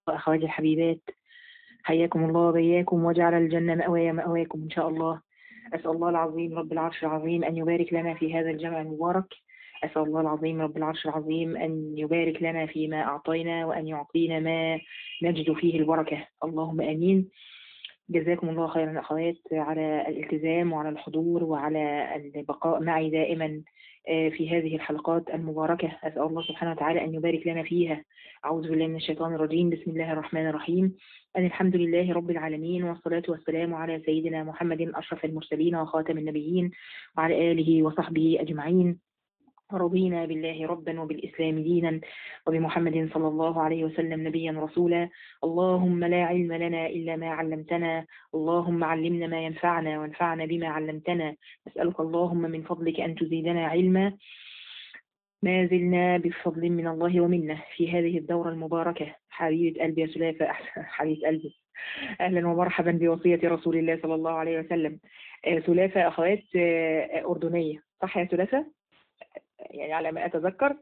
أخواتي الحبيبات، حياكم الله وبياكم وجعل الجنة مأواي مأواكم إن شاء الله. أسأل الله العظيم رب العرش العظيم أن يبارك لنا في هذا الجمع المبارك. أسأل الله العظيم رب العرش العظيم أن يبارك لنا فيما أعطينا وأن يعطينا ما نجد فيه البركة، اللهم آمين. جزاكم الله خيرا أخوات على الالتزام وعلى الحضور وعلى البقاء معي دائما في هذه الحلقات المباركة. أسأل الله سبحانه وتعالى أن يبارك لنا فيها. أعوذ بالله من الشيطان الرجيم. بسم الله الرحمن الرحيم. أن الحمد لله رب العالمين والصلاة والسلام على سيدنا محمد أشرف المرسلين وخاتم النبيين وعلى آله وصحبه أجمعين. رضينا بالله ربا وبالإسلام دينا وبمحمد صلى الله عليه وسلم نبيا رسولا. اللهم لا علم لنا إلا ما علمتنا، اللهم علمنا ما ينفعنا وانفعنا بما علمتنا. نسألك اللهم من فضلك أن تزيدنا علما. ما زلنا بفضل من الله ومنه في هذه الدورة المباركة. حبيبة قلبي يا سلافة، حبيبة قلبي، أهلا ومرحبا بوصية رسول الله صلى الله عليه وسلم. سلافة أخوات أردنية، صح يا سلافة؟ يعني على ما أتذكر.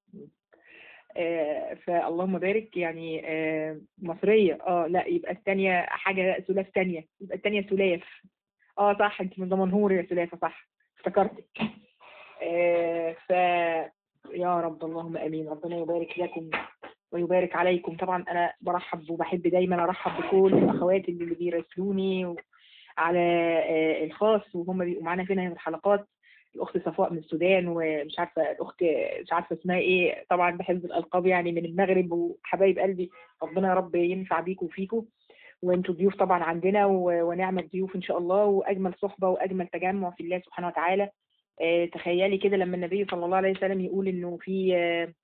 فاللهم بارك، يعني مصرية. لا يبقى الثانية حاجة سلاف تانية، يبقى الثانية سلاف. صح، انت من دمنهور يا سلافة، صح افتكرتك. ف يا رب اللهم امين. ربنا يبارك لكم ويبارك عليكم. طبعا انا برحب وبحب دايما ارحب بكل الاخوات اللي بيراسلوني على الخاص وهم بيبقوا معانا فينا الحلقات. الاخت صفاء من السودان، ومش عارفه الاخت مش عارفه اسمها ايه، طبعا بحفظ الالقاب يعني، من المغرب، وحبايب قلبي ربنا يا رب ينفع بيكم وفيكم. وانتوا ضيوف طبعا عندنا ونعم الضيوف ان شاء الله، واجمل صحبه واجمل تجمع في الله سبحانه وتعالى. تخيلي كده لما النبي صلى الله عليه وسلم يقول انه في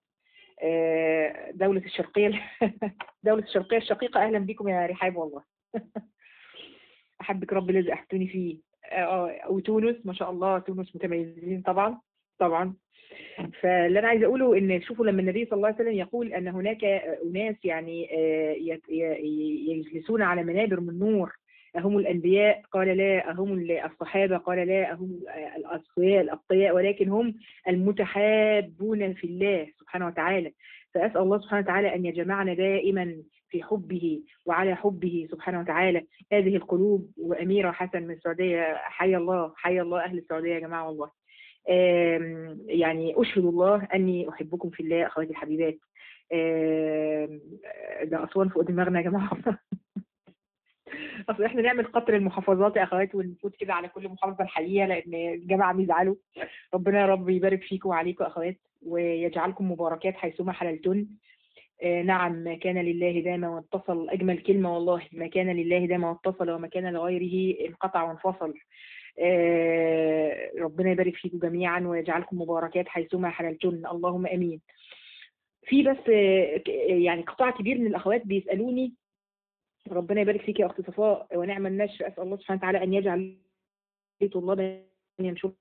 دولة الشرقية دولة الشرقية الشقيقة. أهلا بكم يا رحاب والله. أحبك رب الذي أحبتوني فيه. وتونس ما شاء الله، تونس متميزين طبعا طبعا. فاللي أنا عايزة أقوله إن شوفوا لما النبي صلى الله عليه وسلم يقول أن هناك أناس يعني يجلسون على منابر من نور، أهم الأنبياء؟ قال لا. أهم الصحابة؟ قال لا. أهم الأصفياء الأتقياء؟ ولكن هم المتحابون في الله سبحانه وتعالى. فأسأل الله سبحانه وتعالى أن يجمعنا دائما في حبه وعلى حبه سبحانه وتعالى هذه القلوب. وأميرة حسن من السعودية، حي الله حي الله أهل السعودية يا جماعة والله. يعني أشهد الله أني أحبكم في الله أخواتي الحبيبات. ده أسوان فوق دماغنا يا جماعة. اصل احنا نعمل قطر المحافظات يا اخوات ونفوت كده على كل محافظه الحقيقه، لان الجماعه بيزعلوا. ربنا يا رب يبارك فيكم وعليكم اخوات، ويجعلكم مباركات حيثما حللتن. نعم، ما كان لله دام واتصل. اجمل كلمه والله، ما كان لله دام واتصل وما كان لغيره انقطع وانفصل. ربنا يبارك فيكم جميعا ويجعلكم مباركات حيثما حللتن، اللهم امين. في بس يعني قطاع كبير من الاخوات بيسالوني. ربنا يبارك فيك يا اخت صفاء ونعم النشر. اسال الله سبحانه وتعالى ان يجعل طلابا ينشرون،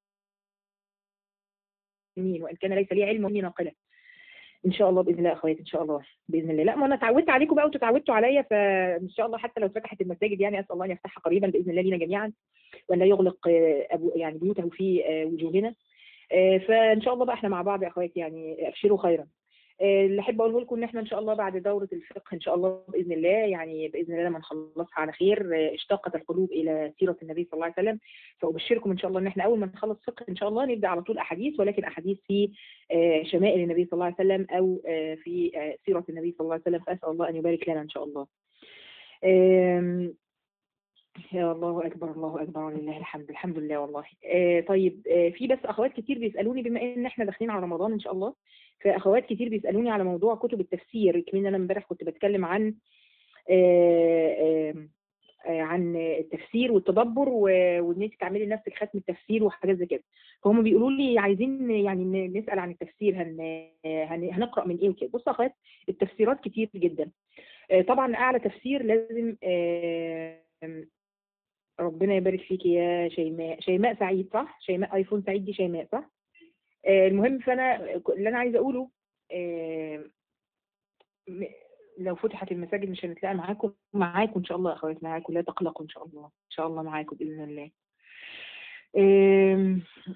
وان كان ليس لي علم اني ناقله ان شاء الله باذن الله اخواتي، ان شاء الله باذن الله. لا ما انا اتعودت عليكم بقى وانتوا اتعودتوا عليا، فان شاء الله حتى لو فتحت المساجد يعني اسال الله ان يفتحها قريبا باذن الله لينا جميعا، وان لا يغلق يعني بيوته في وجوهنا. فان شاء الله بقى احنا مع بعض يا اخواتي، يعني ابشروا خيرا. اللي احب اقوله لكم ان احنا ان شاء الله بعد دوره الفقه ان شاء الله باذن الله، يعني باذن الله لما نخلصها على خير، اشتاقت القلوب الى سيره النبي صلى الله عليه وسلم. فابشركم ان شاء الله ان احنا اول ما نخلص فقه ان شاء الله نبدا على طول احاديث، ولكن احاديث في شمائل النبي صلى الله عليه وسلم، او في سيره النبي صلى الله عليه وسلم. فاسال الله ان يبارك لنا ان شاء الله. يا الله اكبر الله اكبر ولله الحمد. الحمد لله والله. طيب، في بس اخوات كتير بيسالوني، بما ان احنا داخلين على رمضان ان شاء الله، فاخوات كتير بيسالوني على موضوع كتب التفسير. كمان انا امبارح كنت بتكلم عن عن التفسير والتدبر، وان انت تعملي لنفسك ختم التفسير وحاجات زي كده. فهم بيقولوا لي عايزين يعني نسال عن التفسير، هنقرا من ايه وكده. بصوا يا اخوات، التفسيرات كتير جدا. طبعا اعلى تفسير لازم ربنا يبارك فيك يا شيماء. شيماء سعيد صح؟ شيماء ايفون سعيد دي شيماء صح؟ المهم، فانا اللي انا عايزه اقوله لو فتحت المساجد مش هنتلاقى معاكم ان شاء الله يا اخوات، معاكم لا تقلقوا ان شاء الله، ان شاء الله معاكم باذن الله.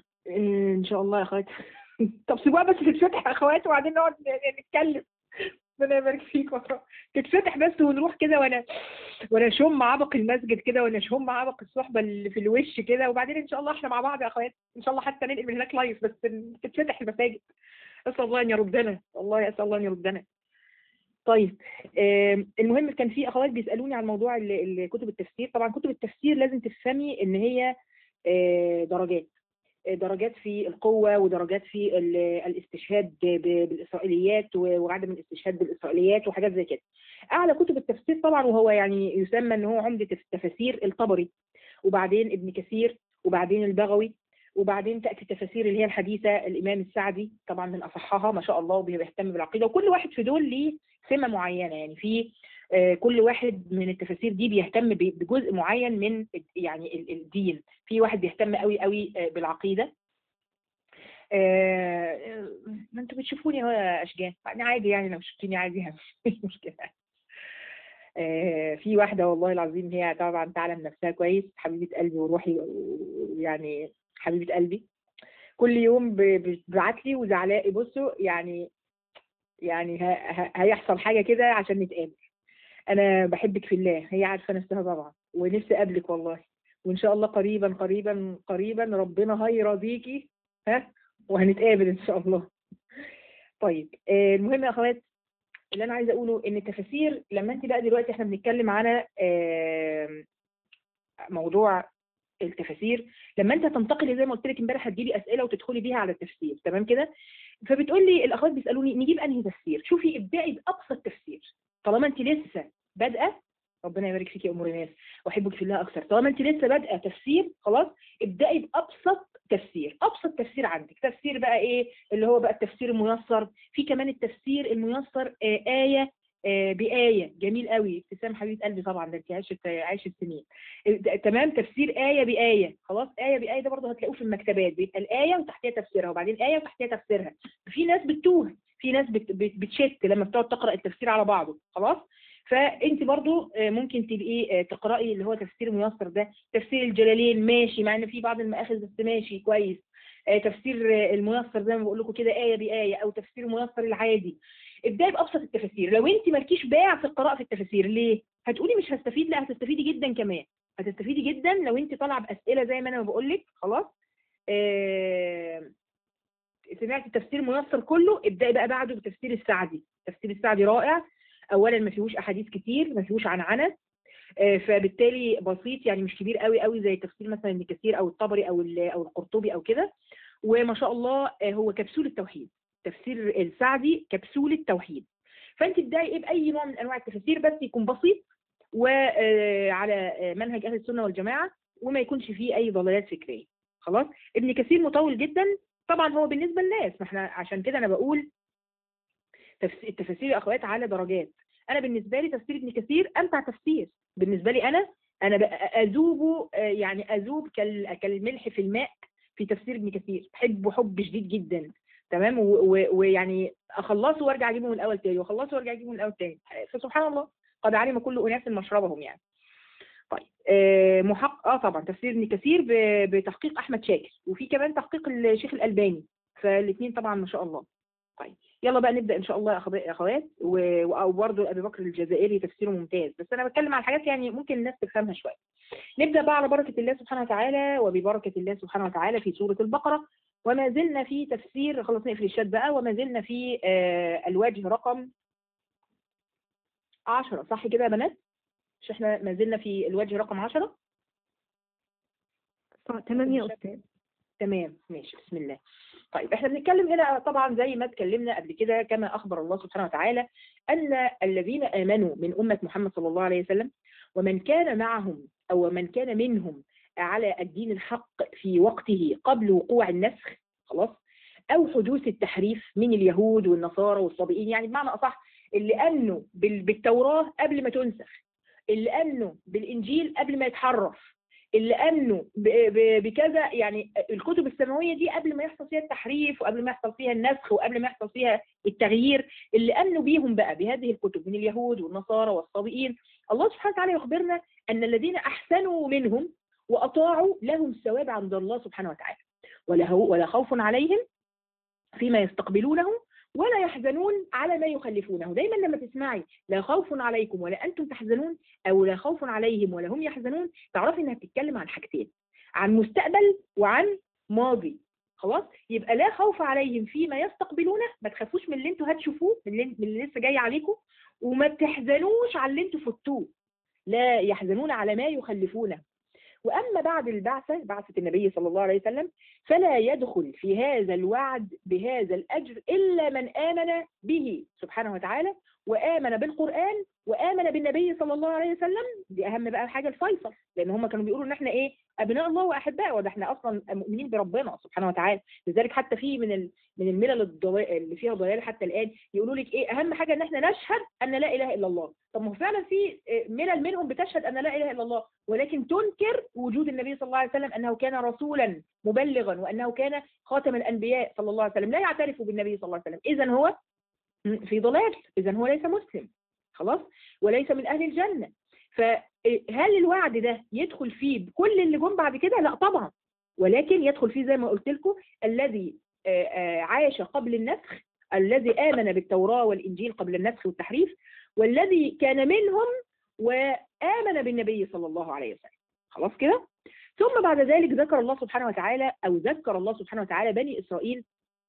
ان شاء الله يا اخوات. طب سيبوها بس تتفتح يا اخوات وبعدين نقعد نتكلم. ربنا يبارك فيك والله. تتفتح بس ونروح كده، وانا اشم عبق المسجد كده، وانا اشم عبق الصحبه اللي في الوش كده، وبعدين ان شاء الله احنا مع بعض يا اخوات ان شاء الله، حتى ننقل من هناك لايف، بس تتفتح المساجد. اسال الله ان يردنا، والله اسال الله ان يردنا. طيب المهم كان في اخوات بيسالوني عن موضوع كتب التفسير. طبعا كتب التفسير لازم تفهمي ان هي درجات، درجات في القوة، ودرجات في الاستشهاد بالإسرائيليات، وعدم الاستشهاد بالإسرائيليات، وحاجات زي كده. أعلى كتب التفسير طبعا، وهو يعني يسمى أنه هو عمدة التفاسير، الطبري، وبعدين ابن كثير، وبعدين البغوي، وبعدين تأتي التفاسير اللي هي الحديثة الإمام السعدي طبعا من أصحها ما شاء الله، وبيهتم بالعقيدة، وكل واحد في دول ليه سمة معينة. يعني في كل واحد من التفاسير دي بيهتم بجزء معين من يعني الدين. في واحد بيهتم قوي قوي بالعقيدة. ما انتوا بتشوفوني اهو يا اشجان، يعني عادي، يعني لو شفتوني عادي مش مشكلة. في واحدة والله العظيم هي طبعا تعلم نفسها كويس، حبيبة قلبي وروحي، يعني حبيبة قلبي، كل يوم بتبعت لي وزعلاء، بصوا يعني هيحصل حاجة كده عشان نتقابل. انا بحبك في الله، هي عارفة نفسها طبعا، ونفسي اقابلك والله، وان شاء الله قريبا قريبا قريبا ربنا هيرضيكي، ها، وهنتقابل ان شاء الله. طيب المهم يا اخوات، اللي انا عايزه اقوله ان التفاسير، لما انت بقى دلوقتي احنا بنتكلم على موضوع التفاسير، لما انت تنتقلي زي ما قلت لك امبارح هتجيبي اسئله وتدخلي بيها على التفسير، تمام كده؟ فبتقول لي الاخوات بيسالوني نجيب انهي تفسير. شوفي ابدأي بابسط تفسير طالما انت لسه بادئه، ربنا يبارك فيك يا ام ريناس واحبك في الله اكثر، طالما انت لسه بادئه تفسير خلاص ابدأي بابسط تفسير. ابسط تفسير عندك تفسير بقى ايه؟ اللي هو بقى التفسير الميسر. في كمان التفسير الميسر آية بآية، جميل قوي. ابتسام حبيبه قلبي طبعا، ده انت عايشه سنين. تمام، تفسير آية بآية، خلاص. آية بآية ده برضه هتلاقوه في المكتبات، بيبقى الآية وتحتها تفسيرها، وبعدين آية وتحتها تفسيرها. في ناس بتتوه، في ناس بتشت لما بتقعد تقرأ التفسير على بعضه، خلاص. فانت برضو ممكن تبقي تقرأي اللي هو تفسير ميسر ده. تفسير الجلالين ماشي، مع ان في بعض المآخذ بس ماشي كويس. تفسير الميسر زي ما بقول لكم كده آية بآية، او تفسير الميسر العادي. ابداي بأبسط التفاسير. لو انت مالكيش باع في القراءة في التفاسير، ليه؟ هتقولي مش هستفيد، لا هتستفيدي جدا كمان، هتستفيدي جدا لو انت طالعه باسئله زي ما انا بقول لك، خلاص. سمعت التفسير ميسر كله، ابداي بقى بعده بتفسير السعدي. تفسير السعدي رائع، اولا ما فيهوش احاديث كتير، ما فيهوش عنعنه، فبالتالي بسيط، يعني مش كبير قوي قوي زي تفسير مثلا ابن كثير او الطبري او القرطبي او كده. وما شاء الله هو كبسول التوحيد. تفسير السعدي كبسول التوحيد. فانت ابداي ايه باي نوع من انواع التفاسير، بس يكون بسيط وعلى منهج اهل السنه والجماعه، وما يكونش فيه اي ضلالات فكريه، خلاص. ابن كثير مطول جدا طبعا، هو بالنسبه للناس، ما احنا عشان كده انا بقول التفاسير يا اخوات على درجات. انا بالنسبه لي تفسير ابن كثير امتع تفسير بالنسبه لي. انا اذوب، يعني اذوب كالملح في الماء في تفسير ابن كثير، بحبه حب شديد جدا، تمام. ويعني اخلصه وارجع اجيبه من الاول تاني، واخلصه وارجع اجيبه من الاول تاني، فسبحان الله قد علم كل اناس مشربهم يعني. طيب طبعا تفسير ابن كثير بتحقيق احمد شاكر، وفي كمان تحقيق الشيخ الالباني، فالاثنين طبعا ما شاء الله. طيب يلا بقى نبدا ان شاء الله يا اخوات. او برضه ابي بكر الجزائري تفسيره ممتاز، بس انا بتكلم على حاجات يعني ممكن الناس تفهمها شويه. نبدا بقى على بركه الله سبحانه وتعالى، وببركه الله سبحانه وتعالى في سوره البقره. وما زلنا في تفسير، خلاص نقفل الشات بقى. وما زلنا في الوجه رقم 10، صح كده يا بنات؟ مش احنا ما زلنا في الوجه رقم 10؟ تمام يا أستاذ. تمام ماشي، بسم الله. طيب احنا بنتكلم هنا طبعا زي ما اتكلمنا قبل كده، كما اخبر الله سبحانه وتعالى ان الذين امنوا من امه محمد صلى الله عليه وسلم، ومن كان معهم او من كان منهم على الدين الحق في وقته قبل وقوع النسخ، خلاص، او حدوث التحريف من اليهود والنصارى والصابئين، يعني بمعنى اصح اللي امنوا بالتوراه قبل ما تنسخ، اللي امنوا بالانجيل قبل ما يتحرف، اللي امنوا بكذا، يعني الكتب السماويه دي قبل ما يحصل فيها التحريف، وقبل ما يحصل فيها النسخ، وقبل ما يحصل فيها التغيير، اللي امنوا بيهم بقى بهذه الكتب من اليهود والنصارى والصابئين، الله سبحانه وتعالى يخبرنا ان الذين احسنوا منهم واطاعوا لهم الثواب عند الله سبحانه وتعالى، ولا خوف عليهم فيما يستقبلونه ولا يحزنون على ما يخلفونه. دايما لما تسمعي لا خوف عليكم ولا أنتم تحزنون، أو لا خوف عليهم ولا هم يحزنون، تعرفي إنها بتتكلم عن حاجتين، عن مستقبل وعن ماضي. خلاص، يبقى لا خوف عليهم فيما يستقبلونه، ما تخافوش من اللي انتوا هتشوفوه، من اللي لسه جاي عليكم، وما تحزنوش على اللي انتوا فوتوه. لا يحزنون على ما يخلفونه. وأما بعد البعثة، بعثة النبي صلى الله عليه وسلم، فلا يدخل في هذا الوعد بهذا الأجر إلا من آمن به سبحانه وتعالى، وآمن بالقرآن، وآمن بالنبي صلى الله عليه وسلم. دي أهم بقى الحاجة الفيصل، لأن هم كانوا بيقولوا إن إحنا إيه؟ أبناء الله وأحباء، وده إحنا أصلا مؤمنين بربنا سبحانه وتعالى. لذلك حتى في من الملل اللي فيها ضلال حتى الآن يقولوا لك إيه؟ أهم حاجة إن إحنا نشهد أن لا إله إلا الله. طب ما هو فعلا في ملل منهم بتشهد أن لا إله إلا الله، ولكن تنكر وجود النبي صلى الله عليه وسلم، أنه كان رسولا مبلغا، وأنه كان خاتم الأنبياء صلى الله عليه وسلم. لا يعترف بالنبي صلى الله عليه وسلم، إذن هو في ضلال، إذن هو ليس مسلم خلاص، وليس من أهل الجنة. فهل الوعد ده يدخل فيه بكل اللي جم بعد كده؟ لا طبعا، ولكن يدخل فيه زي ما قلت لكم الذي عاش قبل النسخ، الذي آمن بالتوراة والإنجيل قبل النسخ والتحريف، والذي كان منهم وآمن بالنبي صلى الله عليه وسلم. خلاص كده. ثم بعد ذلك ذكر الله سبحانه وتعالى، أو ذكر الله سبحانه وتعالى بني إسرائيل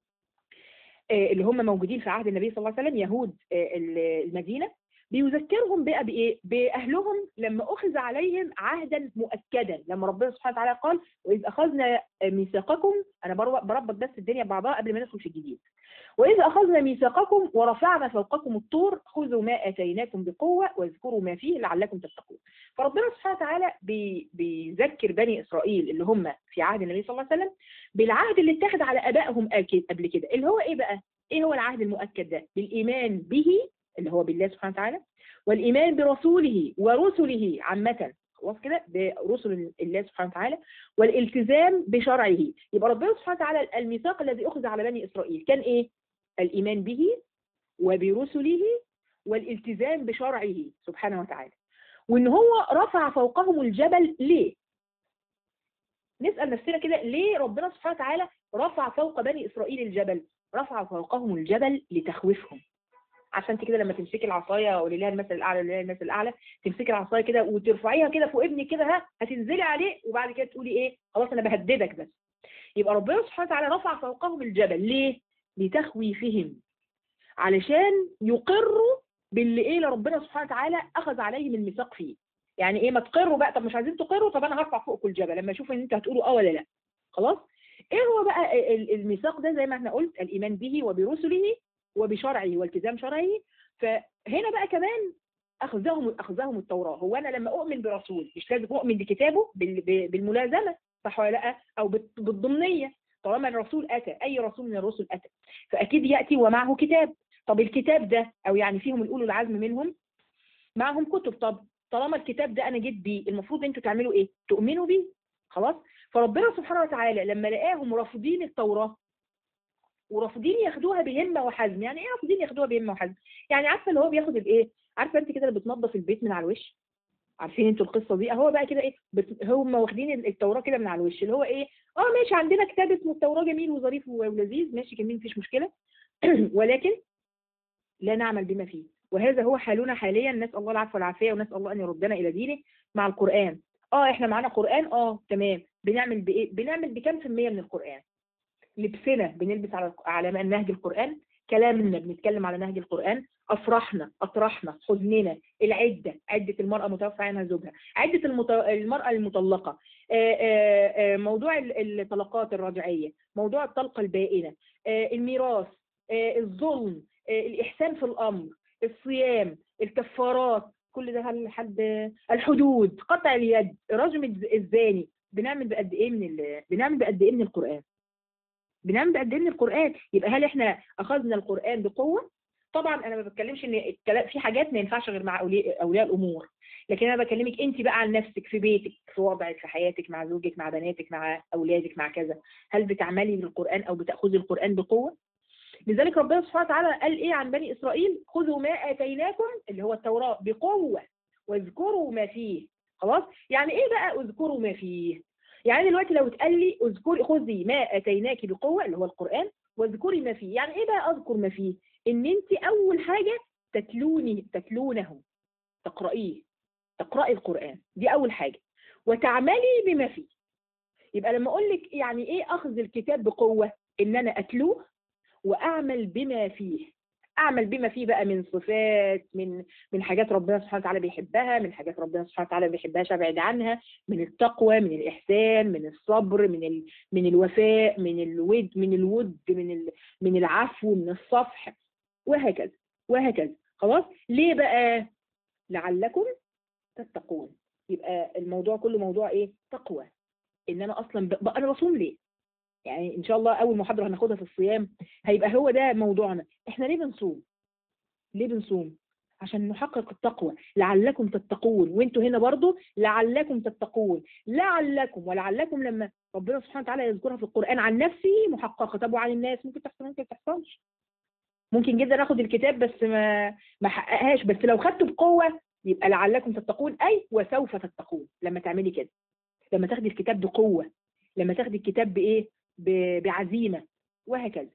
اللي هم موجودين في عهد النبي صلى الله عليه وسلم، يهود المدينة، بيذكرهم بقى بإيه؟ بأهلهم لما أخذ عليهم عهدا مؤكدا، لما ربنا سبحانه وتعالى قال وإذ أخذنا ميثاقكم. أنا بربط بس الدنيا ببعضها قبل ما ندخل في الجديد. وإذ أخذنا ميثاقكم ورفعنا فوقكم الطور خذوا ما آتيناكم بقوة واذكروا ما فيه لعلكم تتقون. فربنا سبحانه وتعالى بيذكر بني إسرائيل اللي هم في عهد النبي صلى الله عليه وسلم بالعهد اللي اتخذ على آبائهم قبل كده، اللي هو إيه بقى؟ إيه هو العهد المؤكد ده؟ بالإيمان به اللي هو بالله سبحانه وتعالى، والإيمان برسوله ورسله عامة، خلاص كده، برسل الله سبحانه وتعالى، والالتزام بشرعه. يبقى ربنا سبحانه وتعالى الميثاق الذي أخذ على بني إسرائيل كان إيه؟ الإيمان به وبرسله والالتزام بشرعه سبحانه وتعالى. وإن هو رفع فوقهم الجبل. ليه؟ نسأل نفسنا كده، ليه ربنا سبحانه وتعالى رفع فوق بني إسرائيل الجبل؟ رفع فوقهم الجبل لتخويفهم. عشان انت كده لما تمسكي العصايه، ولله المثل الاعلى، ولله المثل الاعلى، تمسكي العصايه كده وترفعيها كده فوق ابنك كده، هتنزلي عليه، وبعد كده تقولي ايه؟ خلاص انا بهددك بس. يبقى ربنا سبحانه وتعالى رفع فوقهم الجبل ليه؟ لتخويفهم، علشان يقروا باللي ايه ربنا سبحانه وتعالى اخذ عليهم الميثاق فيه. يعني ايه ما تقروا بقى؟ طب مش عايزين تقروا، طب انا هرفع فوقكم الجبل لما اشوف ان انتوا هتقولوا ولا لا. خلاص. ايه هو بقى الميثاق ده؟ زي ما احنا قلت الايمان به وبرسله وبشرعه والتزام شرعه. فهنا بقى كمان اخذهم التوراة. هو انا لما اؤمن برسول مش لازم اؤمن بكتابه بالملازمه، صح ولا لا؟ او بالضمنيه. طالما الرسول اتى، اي رسول من الرسل اتى، فاكيد ياتي ومعه كتاب. طب الكتاب ده، او يعني فيهم الاولو العزم منهم معهم كتب. طب طالما الكتاب ده انا جيت بيه، المفروض انتوا تعملوا ايه؟ تؤمنوا بيه. خلاص. فربنا سبحانه وتعالى لما لقاهم رافضين التوراة ورافضين ياخدوها بهمه وحزم. يعني ايه رافضين ياخدوها بهمه وحزم؟ يعني عارفه اللي هو بياخد الايه؟ عارفه انت كده اللي بتنظف البيت من على الوش؟ عارفين انتوا القصه دي؟ هو بقى كده ايه، هم واخدين التوراه كده من على الوش، اللي هو ايه؟ ماشي، عندنا كتاب اسمه التوراه جميل وظريف ولذيذ، ماشي جميل مفيش مشكله ولكن لا نعمل بما فيه. وهذا هو حالنا حاليا، نسال الله العفو والعافيه، ونسال الله ان يردنا الى دينه مع القران. احنا معانا قران، تمام، بنعمل بايه؟ بنعمل بكام في المية من القران؟ لبسنا بنلبس على نهج القرآن، كلامنا بنتكلم على نهج القرآن، أفراحنا، أطراحنا، حزننا، عدة المرأة متوفى عنها زوجها، عدة المرأة المطلقة، موضوع الطلقات الرجعية، موضوع الطلقة البائنة، الميراث، الظلم، الإحسان في الأمر، الصيام، الكفارات، كل ده الحدود، قطع اليد، رجم الزاني. بنعمل بقد إيه من القرآن؟ بنعمل بقد ايه من القرآن؟ يبقى هل احنا اخذنا القرآن بقوة؟ طبعا انا ما بتكلمش ان في حاجات ما ينفعش غير مع اولياء الامور، لكن انا بكلمك انت بقى عن نفسك، في بيتك، في وضعك، في حياتك، مع زوجك، مع بناتك، مع اولادك، مع كذا. هل بتعملي بالقرآن او بتاخذي القرآن بقوة؟ لذلك ربنا سبحانه وتعالى قال ايه عن بني اسرائيل؟ خذوا ما اتيناكم اللي هو التوراة بقوة واذكروا ما فيه. خلاص. يعني ايه بقى اذكروا ما فيه؟ يعني دلوقتي لو اتقال لي اذكري، خذي ما اتيناك بقوه اللي هو القران، واذكري ما فيه. يعني ايه بقى اذكر ما فيه؟ ان انت اول حاجه تتلونه، تقرأيه، تقرأي القرآن، دي اول حاجه، وتعملي بما فيه. يبقى لما اقول لك يعني ايه اخذ الكتاب بقوه، ان انا اتلوه واعمل بما فيه. اعمل بما فيه بقى من صفات، من حاجات ربنا سبحانه وتعالى بيحبها، من حاجات ربنا سبحانه وتعالى ما بيحبهاش ابعد عنها، من التقوى، من الاحسان، من الصبر، من الوفاء، من العفو، من الصفح، وهكذا وهكذا. خلاص. ليه بقى؟ لعلكم تتقون. يبقى الموضوع كله موضوع ايه؟ تقوى. ان انا اصلا انا بصوم ليه؟ يعني ان شاء الله اول محاضره هناخدها في الصيام هيبقى هو ده موضوعنا. احنا ليه بنصوم؟ ليه بنصوم؟ عشان نحقق التقوى، لعلكم تتقون. وانتوا هنا برضو لعلكم تتقون، لعلكم ولعلكم لما ربنا سبحانه وتعالى يذكرها في القرآن عن نفسه محققة. طب وعن الناس ممكن تحصل ممكن ما تحصلش. ممكن جدا اخد الكتاب بس ما حققهاش، بس لو خدته بقوة يبقى لعلكم تتقون، اي وسوف تتقون لما تعملي كده. لما تاخدي الكتاب بقوة، لما تاخدي الكتاب بايه؟ بعزيمة، وهكذا.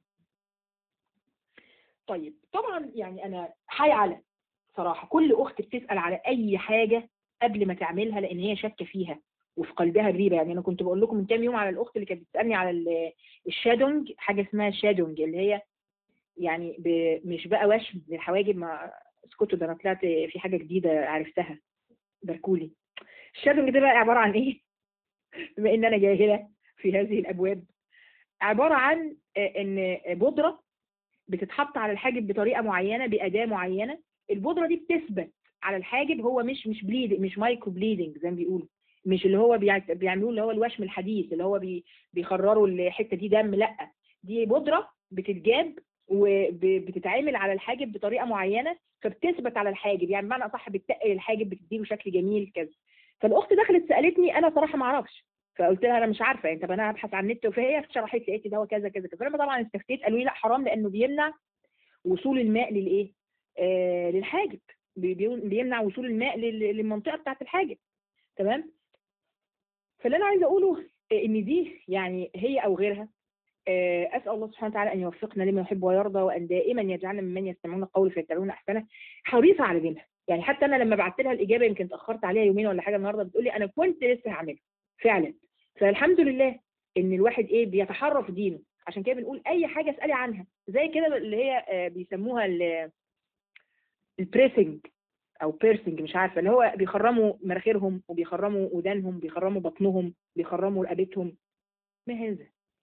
طيب طبعا يعني انا حي على صراحة كل اخت بتسأل على اي حاجة قبل ما تعملها لان هي شاكة فيها وفي قلبها ريبة. يعني انا كنت بقول لكم من كام يوم على الاخت اللي كانت بتسألني على الشادونج، حاجة اسمها شادونج اللي هي يعني مش بقى وشم للحواجب. ما اسكتوا، ده انا طلعت في حاجة جديدة عرفتها، باركولي. الشادونج ده بقى عبارة عن ايه؟ بما ان انا جاهلة في هذه الابواب، عبارة عن ان بودرة بتتحط على الحاجب بطريقة معينة بأداة معينة. البودرة دي بتثبت على الحاجب. هو مش بليد، مش مايكرو بليدنج زي ما بيقولوا، مش اللي هو بيعملوه اللي هو الوشم الحديث اللي هو بيخرروا الحتة دي دم. لا، دي بودرة بتتجاب وبتتعمل على الحاجب بطريقة معينة فبتثبت على الحاجب. يعني بمعنى أصح بتتقل الحاجب، بتديله شكل جميل كذا. فالأخت دخلت سألتني، أنا صراحة ما أعرفش، فقلت لها انا مش عارفه يعني. طب انا هبحث عن النت. فهي شرحت لي، قالت لي ده هو كذا كذا كذا. فلما طبعا استفتيت قالوا لي لا حرام، لانه بيمنع وصول الماء للايه؟ للحاجب. بيمنع وصول الماء للمنطقه بتاعه الحاجب. تمام. فاللي انا عايزه اقوله ان دي يعني هي او غيرها، اسال الله سبحانه وتعالى ان يوفقنا لما يحب ويرضى، وان دائما يجعلنا ممن يستمعون القول فيتبعون احسنه. حريصه على دينها. يعني حتى انا لما بعت لها الاجابه يمكن اتاخرت عليها يومين ولا حاجه، النهارده بتقول لي انا كنت لسه هعملها فعلا. فالحمد لله ان الواحد ايه بيتحرى في دينه. عشان كده بنقول اي حاجه اسالي عنها، زي كده اللي هي بيسموها البريسنج او بيرسنج، مش عارفه، اللي هو بيخرموا مناخيرهم وبيخرموا ودانهم، بيخرموا بطنهم، بيخرموا رقبتهم. ما هذا؟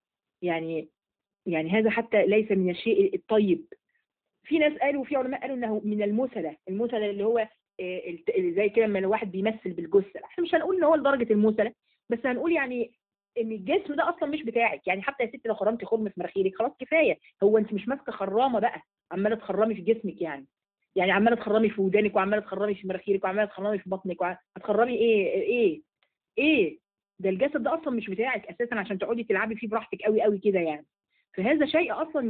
يعني هذا حتى ليس من الشيء الطيب. في ناس قالوا، في علماء قالوا انه من المثلة. المثلة اللي هو زي كده لما الواحد بيمثل بالجثة. احنا مش هنقول ان هو لدرجة المثلة، بس هنقول يعني ان الجسم ده اصلا مش بتاعك. يعني حتى يا ستي لو خرمتي خرم في مناخيرك خلاص كفاية. هو انت مش ماسكة خرامة بقى عمالة تخرمي في جسمك يعني عمالة تخرمي في ودانك وعمالة تخرمي في مناخيرك وعمالة تخرمي في بطنك هتخرمي ايه؟ ده الجسد ده اصلا مش بتاعك اساسا عشان تقعدي تلعبي فيه براحتك قوي قوي كده يعني. فهذا شيء اصلا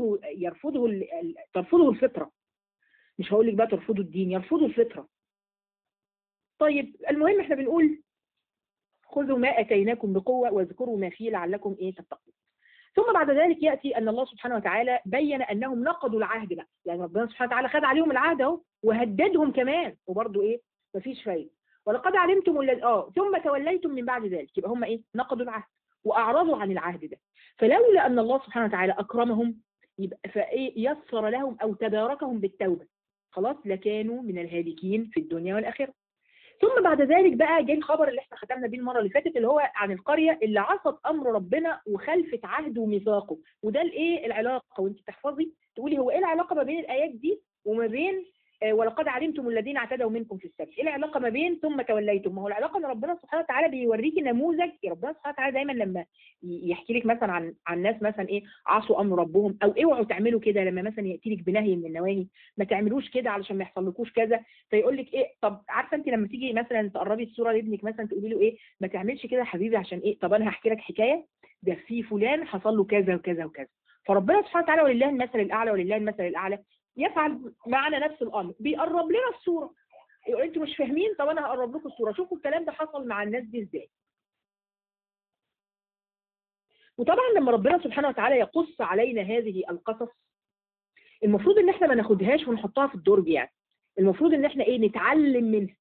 ترفضه الفطره. مش هقول لك بقى ترفضه الدين، يرفضه الفطره. طيب المهم احنا بنقول خذوا ما اتيناكم بقوه واذكروا ما فيه لعلكم تتقون. ثم بعد ذلك ياتي ان الله سبحانه وتعالى بين انهم نقضوا العهد بقى. يعني ربنا سبحانه وتعالى خد عليهم العهد اهو وهددهم كمان، وبرضه مفيش فايده. ولقد علمتم ثم توليتم من بعد ذلك. يبقى هم نقضوا العهد واعرضوا عن العهد ده. فلولا ان الله سبحانه وتعالى اكرمهم يبقى يسر لهم او تباركهم بالتوبه، خلاص لكانوا من الهالكين في الدنيا والاخره. ثم بعد ذلك بقى جاي الخبر اللي احنا ختمنا بيه المره اللي فاتت، اللي هو عن القريه اللي عصت امر ربنا وخلفت عهده وميثاقه. وده العلاقه، وانت تحفظي تقولي هو ايه العلاقه ما بين الايات دي وما بين ولقد علمتم الذين اعتدوا منكم في السبت. ايه العلاقه ما بين ثم توليتم؟ ما هو العلاقه ان ربنا سبحانه وتعالى بيوريكي نموذج. ربنا سبحانه وتعالى دايما لما يحكي لك مثلا عن ناس مثلا عصوا امر ربهم، او اوعوا تعملوا كده. لما مثلا ياتي لك بنهي من النواهي ما تعملوش كده علشان ما يحصلكوش كذا. فيقول لك طب عارفه انت لما تيجي مثلا تقربي الصوره لابنك مثلا تقولي له ما تعملش كده يا حبيبي عشان طب انا هحكي لك حكايه، ده في فلان حصل له كذا وكذا وكذا. فربنا سبحانه وتعالى ولله المثل الاعلى ولله المثل الاعلى يفعل معنا نفس الامر، بيقرب لنا الصوره. انتوا مش فاهمين، طب انا هقرب لكم الصوره. شوفوا الكلام ده حصل مع الناس دي ازاي. وطبعا لما ربنا سبحانه وتعالى يقص علينا هذه القصص، المفروض ان احنا ما ناخدهاش ونحطها في الدرج يعني. المفروض ان احنا ايه، نتعلم منها،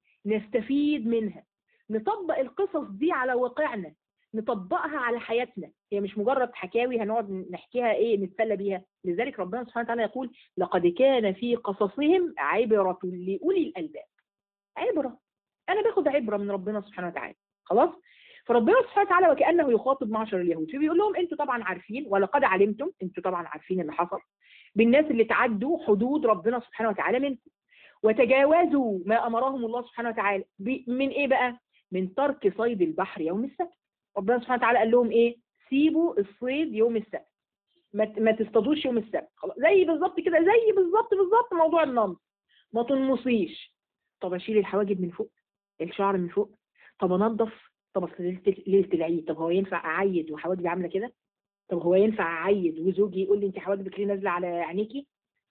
نستفيد منها، نطبق القصص دي على واقعنا، نطبقها على حياتنا. هي مش مجرد حكاوي هنقعد نحكيها ايه نتسلى بيها. لذلك ربنا سبحانه وتعالى يقول لقد كان في قصصهم عبرة لأولي الألباب. عبرة، انا باخد عبرة من ربنا سبحانه وتعالى. خلاص. فربنا سبحانه وتعالى وكأنه يخاطب معشر اليهود، فبيقول لهم انتوا طبعا عارفين، ولقد علمتم، انتوا طبعا عارفين اللي حصل بالناس اللي تعدوا حدود ربنا سبحانه وتعالى منكم، وتجاوزوا ما أمرهم الله سبحانه وتعالى من إيه بقى؟ من ترك صيد البحر يوم السبت. ربنا سبحانه وتعالى قال لهم إيه؟ سيبوا الصيد يوم السبت، ما تصطادوش يوم السبت. خلاص، زي بالظبط كده، زي بالظبط موضوع النمط، ما تنمصيش. طب أشيل الحواجب من فوق، الشعر من فوق، طب أنظف، طب أصل ليلة العيد، طب هو ينفع أعيد وحواجبي عاملة كده؟ طب هو ينفع أعيد وزوجي يقول لي أنت حواجبك ليه نازلة على عينيكي؟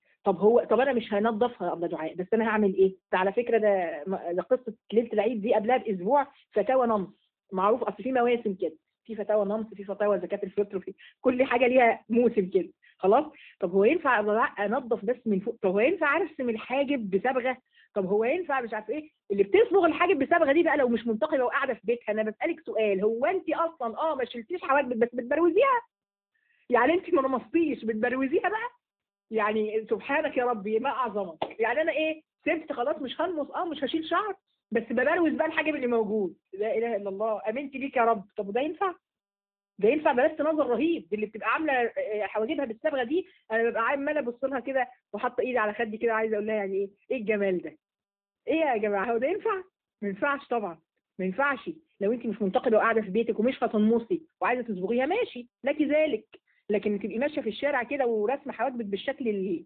طب انا مش هنضفها قبل دعاء، بس انا هعمل ايه؟ ده على فكره ده قصه ليله العيد دي قبلها باسبوع فتاوى نمص معروف. اصل في مواسم كده، في فتاوى نمص، في فتاوى زكاه الفطر، في كل حاجه ليها موسم كده. خلاص. طب هو ينفع قبل دعاء انضف بس من فوق؟ طب هو ينفع ارسم الحاجب بصبغه؟ طب هو ينفع مش عارف ايه اللي بتصبغ الحاجب بصبغه دي بقى لو مش منتقبه وقاعده في بيتها؟ انا بسالك سؤال، هو انت اصلا ما شلتيش حواجبك بس بتبروزيها؟ يعني انت ما نمصتيش بتبروزيها بقى؟ يعني سبحانك يا ربي ما اعظمك. يعني انا ايه، سبت خلاص مش هلمس، مش هشيل شعر، بس ببروز بقى الحاجب اللي موجود. لا اله الا الله، امنت بيك يا رب. طب ده ينفع؟ ده ينفع؟ ده بس نظر رهيب. دي اللي بتبقى عامله حواجبها بالصبغه دي، انا ببقى عماله ابص لها كده وحاطه ايدي على خدي كده، عايزه اقول لها يعني ايه الجمال ده؟ ايه يا جماعه، هو ده ينفع؟ ما ينفعش طبعا، ما ينفعش. لو انت مش منتقده وقاعده في بيتك ومش هتنمصي وعايزه تصبغيها ماشي لك ذلك، لكن تبقي ماشيه في الشارع كده ورسمه حواجبك بالشكل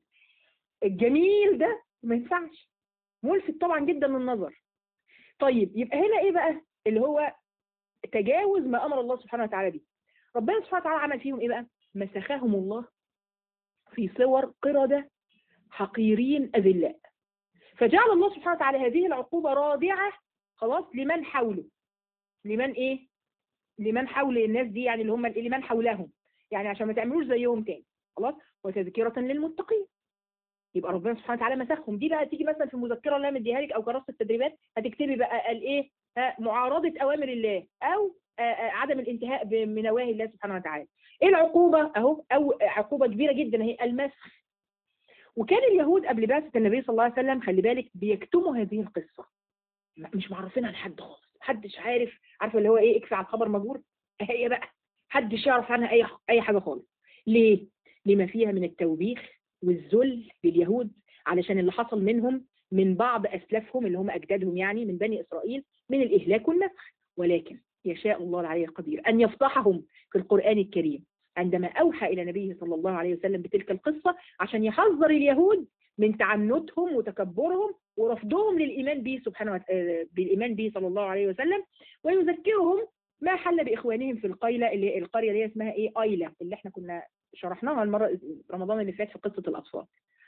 الجميل ده ما ينفعش، ملفت طبعا جدا للنظر. طيب يبقى هنا ايه بقى اللي هو تجاوز ما امر الله سبحانه وتعالى به؟ ربنا سبحانه وتعالى عمل فيهم ايه بقى؟ مسخهم الله في صور قردة حقيرين اذلاء، فجعل الله سبحانه وتعالى هذه العقوبة رادعة خلاص لمن حوله. لمن ايه؟ لمن حول الناس دي، يعني اللي هم لمن حولهم، يعني عشان ما تعملوش زيهم تاني. خلاص. وتذكرة للمتقين. يبقى ربنا سبحانه وتعالى مسخهم. دي بقى تيجي مثلا في المذكره اللي انا مديها لك او كراسه التدريبات، هتكتبي بقى قال ايه؟ معارضه اوامر الله، او عدم الانتهاء بنواهي الله سبحانه وتعالى. ايه العقوبه اهو؟ او عقوبه كبيره جدا هي المسخ. وكان اليهود قبل بعثه النبي صلى الله عليه وسلم خلي بالك بيكتموا هذه القصه، مش معرفينها لحد خالص، محدش عارفه اللي هو ايه، اكفي على الخبر مجهور. هي بقى محدش يعرف عنها اي حاجه خالص. ليه؟ لما فيها من التوبيخ والذل لليهود، علشان اللي حصل منهم من بعض أسلافهم اللي هم أجدادهم يعني من بني إسرائيل من الإهلاك والنسخ. ولكن يشاء الله العلي القدير أن يفضحهم في القرآن الكريم عندما أوحى إلى نبيه صلى الله عليه وسلم بتلك القصة، عشان يحذر اليهود من تعنتهم وتكبرهم ورفضهم للإيمان به سبحانه بالإيمان به صلى الله عليه وسلم، ويذكرهم ما حل بإخوانهم في القرية اللي هي اسمها إيه؟ أيلة، اللي احنا كنا شرحناها المرة رمضان اللي فات في قصة الأطفال.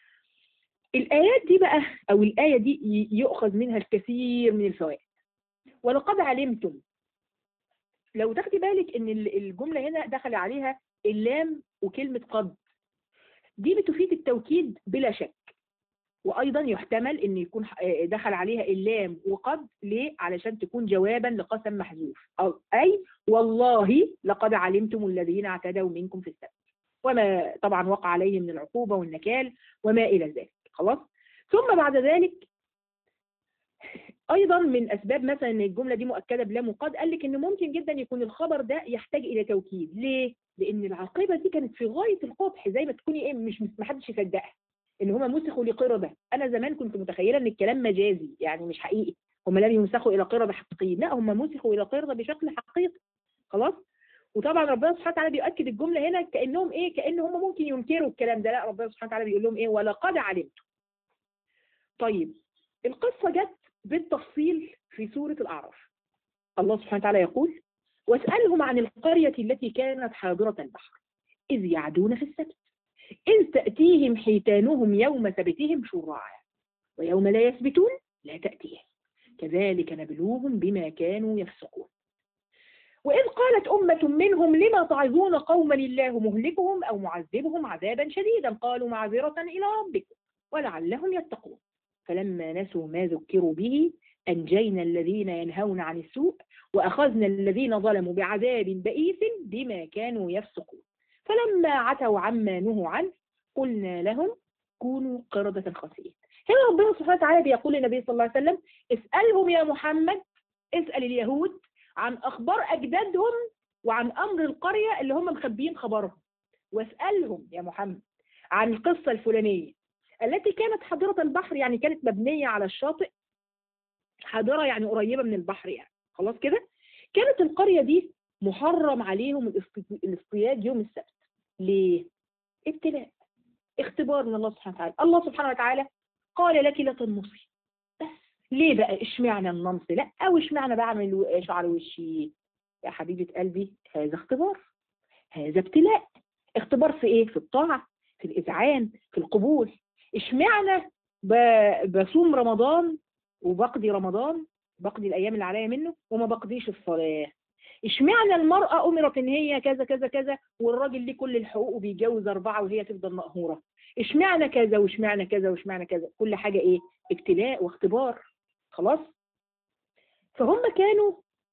الآيات دي بقى أو الآية دي يؤخذ منها الكثير من الفوائد. ولقد علمتم، لو تاخدي بالك إن الجملة هنا دخل عليها اللام وكلمة قد، دي بتفيد التوكيد بلا شك. وأيضا يحتمل إن يكون دخل عليها اللام وقد، ليه؟ علشان تكون جوابا لقسم محذوف، أي والله لقد علمتم الذين اعتدوا منكم في السبت، وما طبعا وقع عليهم من العقوبة والنكال وما إلى ذلك. خلاص. ثم بعد ذلك أيضا من أسباب مثلا إن الجملة دي مؤكدة بلام وقد، قال لك إن ممكن جدا يكون الخبر ده يحتاج إلى توكيد. ليه؟ لأن العاقبة دي كانت في غاية القبح، زي ما تكوني إيه مش محدش يصدقها إن هما مسخوا لقردة. أنا زمان كنت متخيلة إن الكلام مجازي يعني مش حقيقي، هما لم يمسخوا إلى قردة حقيقيين، لا هما مسخوا إلى قردة بشكل حقيقي. خلاص. وطبعا ربنا سبحانه وتعالى بيؤكد الجملة هنا كأنهم إيه؟ كأن هم ممكن ينكروا الكلام ده، لا ربنا سبحانه وتعالى بيقول لهم إيه؟ ولقد علمتم. طيب القصة جت بالتفصيل في سورة الأعراف. الله سبحانه وتعالى يقول: واسألهم عن القرية التي كانت حاضرة البحر إذ يعدون في السبت إذ تأتيهم حيتانهم يوم سبتهم شرعا ويوم لا يسبتون لا تأتيهم كذلك نبلوهم بما كانوا يفسقون. وإذ قالت أمة منهم لما تعظون قوما الله مهلكهم أو معذبهم عذابا شديدا قالوا معذرة إلى ربكم ولعلهم يتقون فلما نسوا ما ذكروا به أنجينا الذين ينهون عن السوء وأخذنا الذين ظلموا بعذاب بئيس بما كانوا يفسقون فلما عتوا عما نهوا عنه قلنا لهم كونوا قردة خاسئين. هنا ربنا سبحانه وتعالى بيقول للنبي صلى الله عليه وسلم اسألهم يا محمد، اسأل اليهود عن أخبار أجدادهم وعن أمر القرية اللي هم مخبيين خبرهم، واسألهم يا محمد عن القصة الفلانية التي كانت حاضرة البحر، يعني كانت مبنية على الشاطئ، حاضرة يعني قريبة من البحر، يعني خلاص كده. كانت القرية دي محرم عليهم الاصطياد يوم السبت. ليه؟ ابتلاء، اختبار من الله سبحانه وتعالى. الله سبحانه وتعالى قال لك لا تنمصي. بس ليه بقى اشمعنى النمص؟ لا، او اشمعنى بعمل شعر وشي؟ يا حبيبة قلبي هذا اختبار، هذا ابتلاء. اختبار في ايه؟ في الطاعة، في الإذعان، في القبول. اشمعنى بصوم رمضان وبقضي رمضان، بقضي الأيام اللي عليا منه وما بقضيش الصلاة؟ اشمعنى المرأة أمرت إن هي كذا كذا كذا والراجل ليه كل الحقوق وبيتجوز 4 وهي تفضل مقهورة؟ اشمعنى كذا واشمعنى كذا واشمعنى كذا؟ كل حاجة ايه؟ ابتلاء واختبار. خلاص. فهم كانوا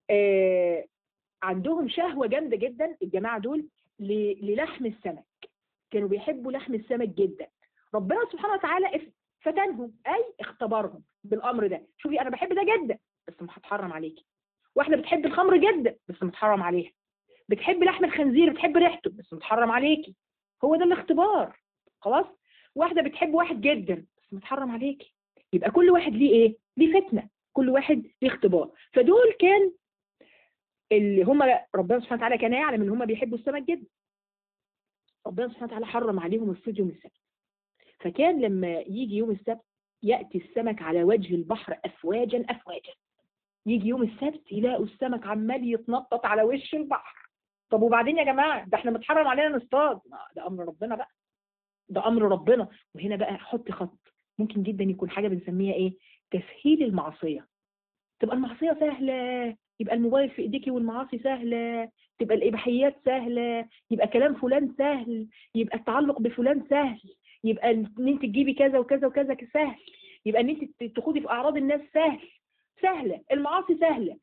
عندهم شهوة جامدة جدا الجماعة دول للحم السمك، كانوا بيحبوا لحم السمك جدا. ربنا سبحانه وتعالى فتنهم، أي اختبرهم بالأمر ده. شوفي أنا بحب ده جدا بس هتحرم عليكي. واحدة بتحب الخمر جدا بس متحرم عليها. بتحب لحم الخنزير، بتحب ريحته بس متحرم عليكي. هو ده الاختبار. خلاص. واحدة بتحب واحد جدا بس متحرم عليكي. يبقى كل واحد ليه ايه؟ ليه فتنة، كل واحد ليه اختبار. فدول كان اللي هم ربنا سبحانه وتعالى كان يعلم ان هم بيحبوا السمك جدا. ربنا سبحانه وتعالى حرم عليهم الصيد يوم السبت. فكان لما يجي يوم السبت يأتي السمك على وجه البحر أفواجا أفواجا. يجي يوم السبت يلاقوا السمك عمال يتنطط على وش البحر. طب وبعدين يا جماعة ده احنا متحرم علينا نصطاد. ده أمر ربنا بقى، ده أمر ربنا. وهنا بقى حط خط. ممكن جدا يكون حاجة بنسميها ايه؟ تسهيل المعصية. تبقى المعصية سهلة، يبقى الموبايل في ايديكي والمعاصي سهلة، تبقى الإباحيات سهلة، يبقى كلام فلان سهل، يبقى التعلق بفلان سهل، يبقى ان انت تجيبي كذا وكذا وكذا سهل، يبقى ان انت تخوضي في أعراض الناس سهلة، المعاصي سهلة.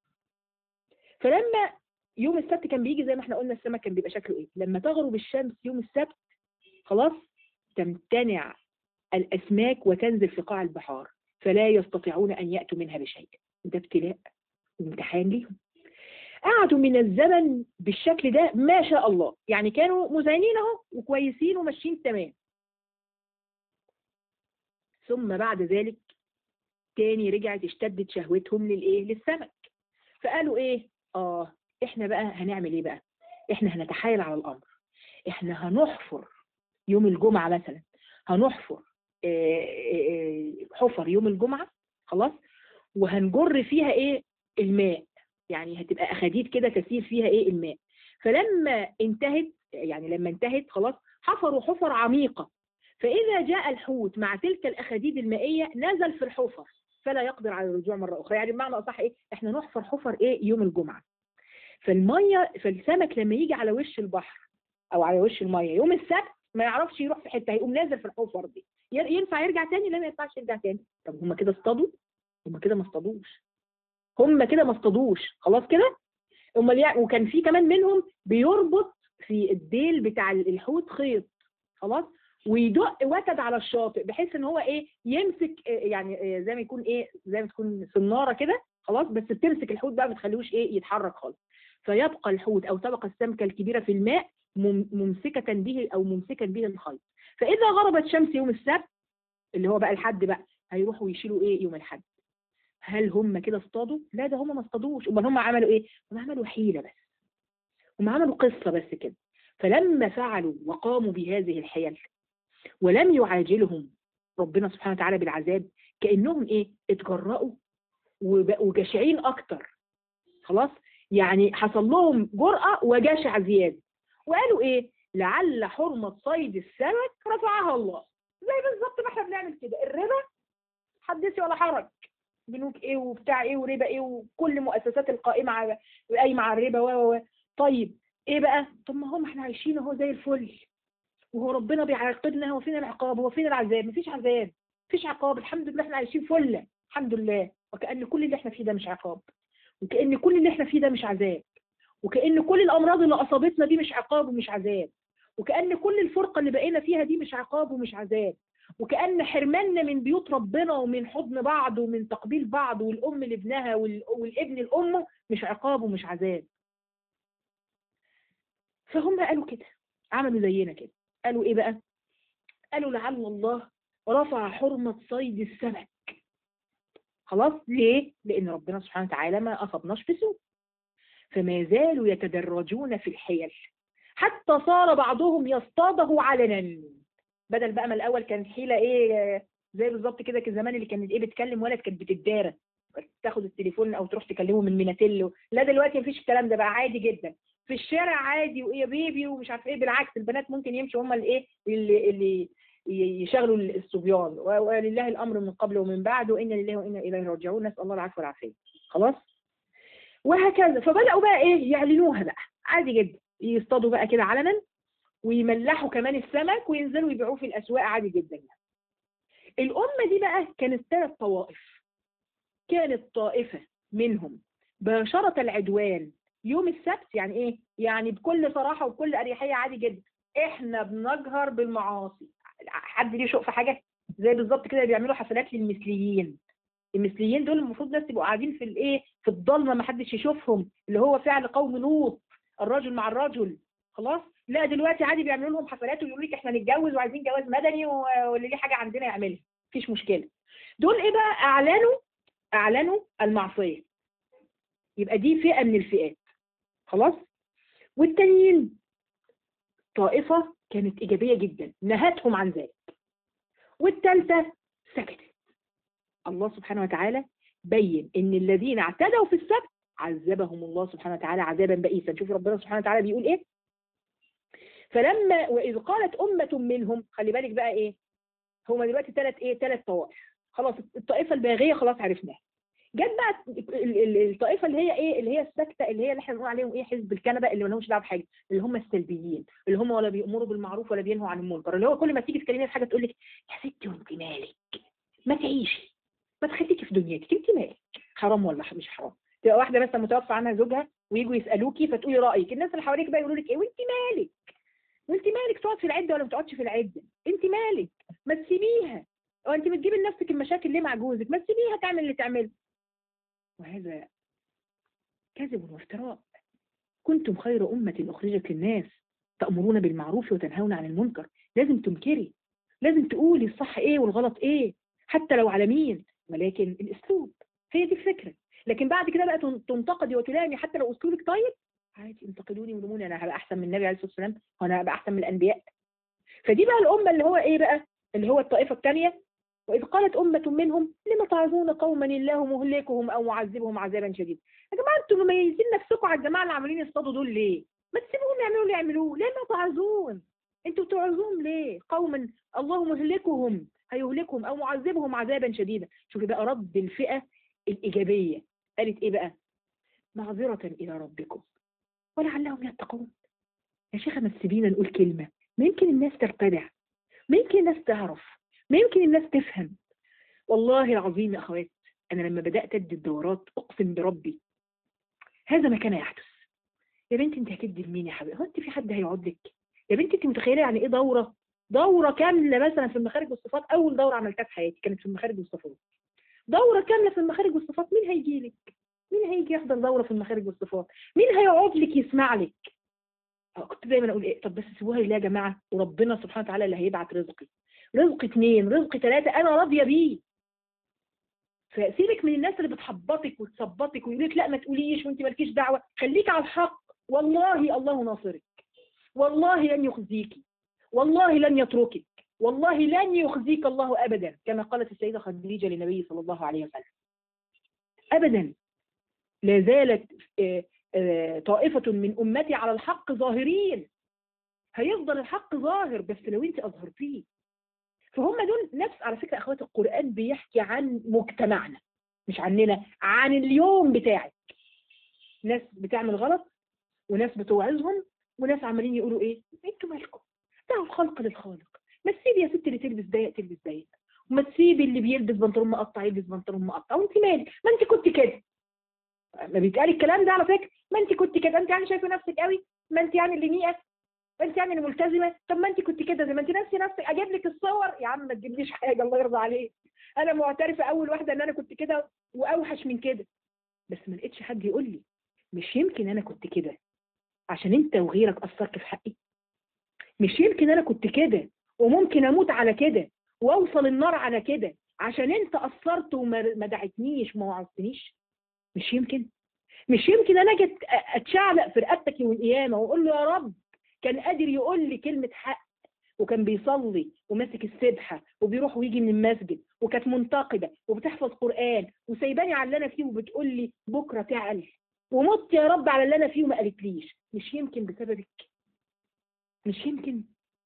فلما يوم السبت كان بيجي زي ما احنا قلنا السمك كان بيبقى شكله ايه؟ لما تغرب الشمس يوم السبت خلاص تمتنع الأسماك وتنزل في قاع البحار فلا يستطيعون أن يأتوا منها بشيء. ده ابتلاء وامتحان ليهم. قعدوا من الزمن بالشكل ده ما شاء الله، يعني كانوا مزينين اهو وكويسين وماشيين تمام. ثم بعد ذلك تاني رجعت اشتدت شهوتهم للايه؟ للسمك. فقالوا ايه؟ احنا بقى هنعمل ايه بقى؟ احنا هنتحايل على الامر. احنا هنحفر يوم الجمعة مثلا، هنحفر حفر يوم الجمعة خلاص، وهنجر فيها ايه؟ الماء، يعني هتبقى اخاديد كده تسير فيها ايه؟ الماء. فلما انتهت، يعني لما انتهت خلاص حفروا حفر عميقة، فإذا جاء الحوت مع تلك الأخاديد المائية نزل في الحفر فلا يقدر على الرجوع مرة أخرى. يعني بمعنى أصح إيه؟ إحنا نحفر حفر إيه؟ يوم الجمعة. فالسمك لما يجي على وش البحر أو على وش المية يوم السبت ما يعرفش يروح في حتة، هيقوم نازل في الحفر دي. ينفع يرجع تاني؟ لا، ما ينفعش يرجع تاني. طب هم كده اصطادوا؟ هم كده ما اصطادوش. هم كده ما اصطادوش. خلاص كده. وكان في كمان منهم بيربط في الديل بتاع الحوت خيط خلاص، ويدق وتد على الشاطئ بحيث ان هو ايه؟ يمسك يعني زي ما يكون ايه؟ زي ما تكون صناره كده خلاص، بس بتمسك الحوت بقى ما تخليهوش ايه؟ يتحرك خالص. فيبقى الحوت او تبقى السمكه الكبيره في الماء ممسكه به او ممسكا به الخيط. فاذا غربت شمس يوم السبت اللي هو بقى الحد بقى، هيروحوا يشيلوا ايه؟ يوم الحد. هل هم كده اصطادوا؟ لا، ده هم ما اصطادوش. امال هم عملوا ايه؟ هم عملوا حيله بس، هم عملوا قصه بس كده. فلما فعلوا وقاموا بهذه الحيل ولم يعاجلهم ربنا سبحانه وتعالى بالعذاب، كأنهم ايه؟ اتجرأوا وجشعين اكتر خلاص، يعني حصل لهم جرأة وجشع زيادة، وقالوا ايه؟ لعل حرمة صيد السمك رفعها الله. زي بالظبط ما احنا بنعمل كده الربا، حدثي ولا حرج. بنوك ايه وبتاع ايه وربا ايه وكل مؤسسات القائمه على قايمه على الربا طيب ايه بقى؟ طب ما هو احنا عايشين اهو زي الفل، وهو ربنا بيعاقبنا، هو فين العقاب؟ هو فين العذاب؟ مفيش عذاب، مفيش عقاب، الحمد لله احنا عايشين فله الحمد لله. وكأن كل اللي احنا فيه ده مش عقاب، وكأن كل اللي احنا فيه ده مش عذاب، وكأن كل الامراض اللي اصابتنا دي مش عقاب ومش عذاب، وكأن كل الفرقه اللي بقينا فيها دي مش عقاب ومش عذاب، وكأن حرماننا من بيوت ربنا ومن حضن بعض ومن تقبيل بعض والام لابنها والابن لامه مش عقاب ومش عذاب. فهم قالوا كده، عملوا زينا كده. قالوا ايه بقى؟ قالوا لعل الله رفع حرمة صيد السمك. خلاص ليه؟ لأن ربنا سبحانه وتعالى ما أصبناش بسوء، فما زالوا يتدرجون في الحيل حتى صار بعضهم يصطاده علنا. بدل بقى ما الأول كانت حيلة إيه زي بالظبط كده زمان اللي كانت إيه بتكلم ولد كانت بتدارى تاخد التليفون أو تروح تكلمه من ميناتيلو، لا دلوقتي مفيش الكلام ده بقى، عادي جدا في الشارع عادي وإيه يا بيبي ومش عارف إيه. بالعكس البنات ممكن يمشوا هم الإيه اللي يشغلوا الصبيان، ولله الأمر من قبل ومن بعد وإنا لله وإنا إليه راجعون، نسأل الله العفو والعافية. خلاص وهكذا. فبدأوا بقى إيه يعلنوها بقى عادي جدا، يصطادوا بقى كده علنا ويملحوا كمان السمك وينزلوا يبيعوه في الأسواق عادي جدا يعني. الأمة دي بقى كانت 3 طوائف. كانت طائفة منهم باشرة العدوان يوم السبت، يعني إيه؟ يعني بكل صراحة وبكل أريحية عادي جدا إحنا بنجهر بالمعاصي. حد ليه شوق في حاجة؟ زي بالظبط كده بيعملوا حفلات للمثليين. المثليين دول المفروض ناس تبقوا قاعدين في الايه في الضلمه ما حدش يشوفهم، اللي هو فعل قوم لوط، الرجل مع الرجل. خلاص لا دلوقتي عادي بيعملوا لهم حفلات ويقولوا لك احنا نتجوز وعايزين جواز مدني واللي ليه حاجه عندنا يعملها مفيش مشكله. دول ايه بقى؟ اعلنوا المعصيه. يبقى دي فئه من الفئات. خلاص. والتانيين طائفه كانت ايجابيه جدا نهتهم عن ذلك. والثالثه سكتت. الله سبحانه وتعالى بين ان الذين اعتدوا في السبت عذبهم الله سبحانه وتعالى عذابا بئيسا. شوف ربنا سبحانه وتعالى بيقول ايه؟ فلما واذ قالت امه منهم، خلي بالك بقى ايه، هما دلوقتي 3 طوائف. خلاص الطائفه الباغيه خلاص عرفناها. جت بقى الطائفه اللي هي ايه؟ اللي هي السكته، اللي هي اللي احنا بنقول عليهم ايه؟ حزب الكنبه، اللي ما لهمش دعوه بحاجه، اللي هم السلبيين، اللي هم ولا بيأمروا بالمعروف ولا بينهوا عن المنكر، اللي هو كل ما تيجي تكلميها في حاجه تقول لك يا ستي وانت مالك، ما تعيشي، ما تخليكي في دنيتك، انت مالك، حرام ولا مش حرام. تبقى واحده مثلا متوفى عنها زوجها ويجوا يسالوكي فتقولي رايك، الناس اللي حواليك بقى يقولوا لك ايه؟ وانت مالك، وانت مالك تقعد في العده ولا ما تقعدش في العده، انت مالك، ما تسيبيها، وانت بتجيبي لنفسك المشاكل ليه مع جوزك؟ ما تسيبيها تعمل اللي تعمله. وهذا كذب وافتراء. كنتم خير امه اخرجت للناس تأمرون بالمعروف وتنهون عن المنكر. لازم تنكري، لازم تقولي الصح ايه والغلط ايه، حتى لو على مين، ولكن الاسلوب، هي دي الفكره. لكن بعد كده بقى تنتقدي وتلامي حتى لو اسلوبك طيب، عادي انتقدوني ولوموني، انا هبقى احسن من النبي عليه الصلاه والسلام وانا هبقى احسن من الانبياء. فدي بقى الامه اللي هو ايه بقى؟ اللي هو الطائفه الثانيه. واذ قالت امه منهم لم تعظون قوما الله مهلكهم او معذبهم عذابا شديدا. يا جماعه انتوا مميزين نفسكم على الجماعه اللي عمالين يصطادوا دول ليه؟ ما تسيبوهم يعملوا اللي يعملوه، ليه ما تعظون؟ انتوا تعظوهم ليه؟ قوما الله مهلكهم، هيهلكهم او معذبهم عذابا شديدا. شوفي بقى رد الفئه الايجابيه، قالت ايه بقى؟ معذره الى ربكم ولعلهم يتقون. يا شيخه ما تسيبينا نقول كلمه، ما يمكن الناس ترتدع، ما يمكن الناس تعرف، ما يمكن الناس تفهم. والله العظيم يا اخوات انا لما بدات ادي الدورات اقسم بربي هذا ما كان يحدث. يا بنتي انت هتدي لمين يا حبيبي؟ هو انت في حد هيقعد لك؟ يا بنتي انت متخيله يعني ايه دوره كامله مثلا في المخارج والصفات؟ اول دوره عملتها في حياتي كانت في المخارج والصفات. دوره كامله في المخارج والصفات، مين هيجي لك؟ مين هيجي يحضر دوره في المخارج والصفات؟ مين هيقعد لك يسمع لك؟ كنت دايما اقول ايه؟ طب بس سيبوها لله يا جماعه، وربنا سبحانه وتعالى اللي هيبعت رزقي. رزق 2 رزق 3 انا راضيه بيه. فسيبك من الناس اللي بتحبطك وتثبطك ويقول لك لا ما تقوليش وانت مالكيش دعوه، خليك على الحق. والله الله ناصرك، والله لن يخزيك، والله لن يتركك، والله لن يخزيك الله ابدا، كما قالت السيده خديجه للنبي صلى الله عليه وسلم. ابدا. لا زالت طائفه من امتي على الحق ظاهرين. هيفضل الحق ظاهر بس لو انت اظهرتيه. فهم دول نفس، على فكره اخوات القران بيحكي عن مجتمعنا. مش عننا، عن اليوم بتاعك. ناس بتعمل غلط وناس بتوعظهم وناس عمالين يقولوا ايه؟ انتوا مالكم؟ ده الخلق للخالق. ما تسيبي يا ست اللي تلبس ضيق تلبس ضيق، وما تسيبي اللي بيلبس بنطلون مقطع يلبس بنطلون مقطع، وانت مالك؟ ما انت كنت كده. ما بيتقال الكلام ده على فكره، ما انت كنت كده، انت يعني شايفه نفسك قوي، ما انت يعني اللي نيئه، ما انت يعني اللي ملتزمه، طب ما انت كنت كده زي ما انت نفسي نفسك، اجيب لك الصور يا عم ما تجيبليش حاجه الله يرضى عليك. انا معترفه اول واحده ان انا كنت كده واوحش من كده، بس ما لقيتش حد يقول لي مش يمكن انا كنت كده عشان انت وغيرك قصرت في حقي؟ مش يمكن انا كنت كده وممكن اموت على كده واوصل النار على كده عشان انت قصرت وما دعتنيش وما وعظتنيش؟ مش يمكن؟ مش يمكن انا اجي اتشعلق في رقبتك يوم القيامه واقول له يا رب كان قادر يقول لي كلمه حق، وكان بيصلي وماسك السبحه وبيروح ويجي من المسجد، وكانت منتقبه وبتحفظ قران وسايباني على اللي انا فيه وبتقول لي بكره تعال، ومت يا رب على اللي انا فيه وما قالتليش؟ مش يمكن بسببك؟ مش يمكن؟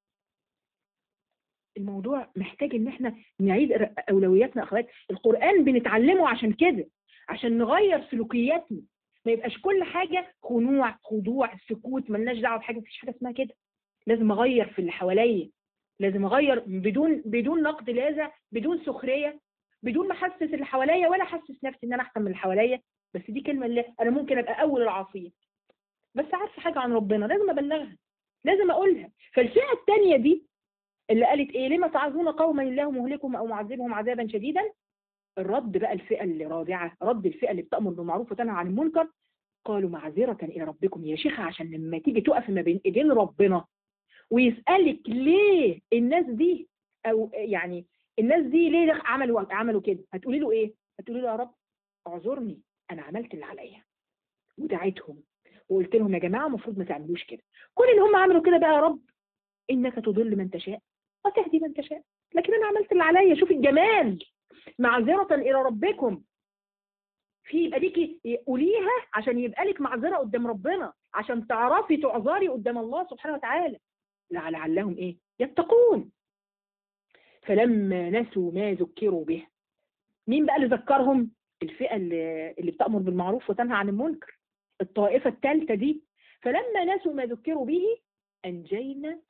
الموضوع محتاج ان احنا نعيد اولوياتنا. اخوات القرآن بنتعلمه عشان كده، عشان نغير سلوكياتنا، ما يبقاش كل حاجة خضوع سكوت، ملناش دعوة بحاجة، مفيش حاجة اسمها كده. لازم اغير في اللي حواليا، لازم اغير بدون نقد لاذع، بدون سخرية، بدون ما احسس اللي حواليا ولا احسس نفسي ان انا احسن من اللي حواليا. بس دي كلمة اللي انا ممكن ابقى اول العاصية، بس عارفة حاجة عن ربنا لازم ابلغها، لازم اقولها. فالفئة الثانية دي اللي قالت ايه؟ لما تعظون قوما الله مهلكهم او معذبهم عذابا شديدا. الرد بقى الفئه اللي رابعه، رد الفئه اللي بتامر بالمعروف وتنهى عن المنكر، قالوا معذره الى ربكم. يا شيخه عشان لما تيجي تقف ما بين ايدين ربنا ويسالك ليه الناس دي، او يعني الناس دي ليه عملوا كده، هتقولي له ايه؟ هتقولي له يا رب اعذرني، انا عملت اللي عليا ودعيتهم وقلت لهم يا جماعه المفروض ما تعملوش كده، كل اللي هم عملوا كده بقى يا رب انك تضل من تشاء وتهدي من تشاء، لكن انا عملت اللي عليا. شوف الجمال، معذرة الى ربكم، في يبقى ليكي قوليها عشان يبقى لك معذرة قدام ربنا، عشان تعرفي تعذري قدام الله سبحانه وتعالى، لعلهم ايه؟ يتقون. فلما نسوا ما ذكروا به، مين بقى اللي ذكرهم؟ الفئة اللي بتأمر بالمعروف وتنهى عن المنكر، الطائفة الثالثة دي. فلما نسوا ما ذكروا به أنجينا،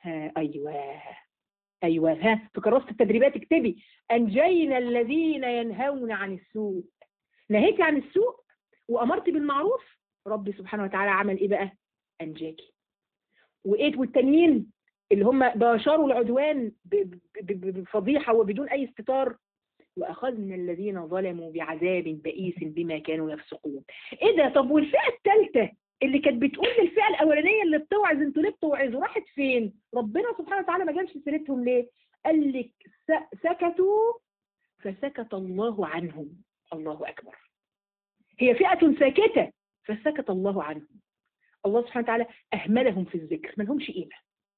أيوة ها، في كراسة التدريبات اكتبي أنجينا الذين ينهون عن السوء. نهيتي عن السوء وأمرتي بالمعروف، ربي سبحانه وتعالى عمل إيه بقى؟ أنجاكي. وإيه والتانيين اللي هم باشروا العدوان بفضيحة وبدون أي استتار؟ وأخذنا الذين ظلموا بعذاب بئيس بما كانوا يفسقون. إيه ده؟ طب والفئة الثالثة اللي كانت بتقول للفئة الأولانية اللي بتوعظ انتوا ليه بتوعظوا، راحت فين؟ ربنا سبحانه وتعالى ما جابش سيرتهم ليه؟ قال لك سكتوا فسكت الله عنهم. الله أكبر. هي فئة ساكتة فسكت الله عنهم. الله سبحانه وتعالى أهملهم في الذكر، ما لهمش قيمة،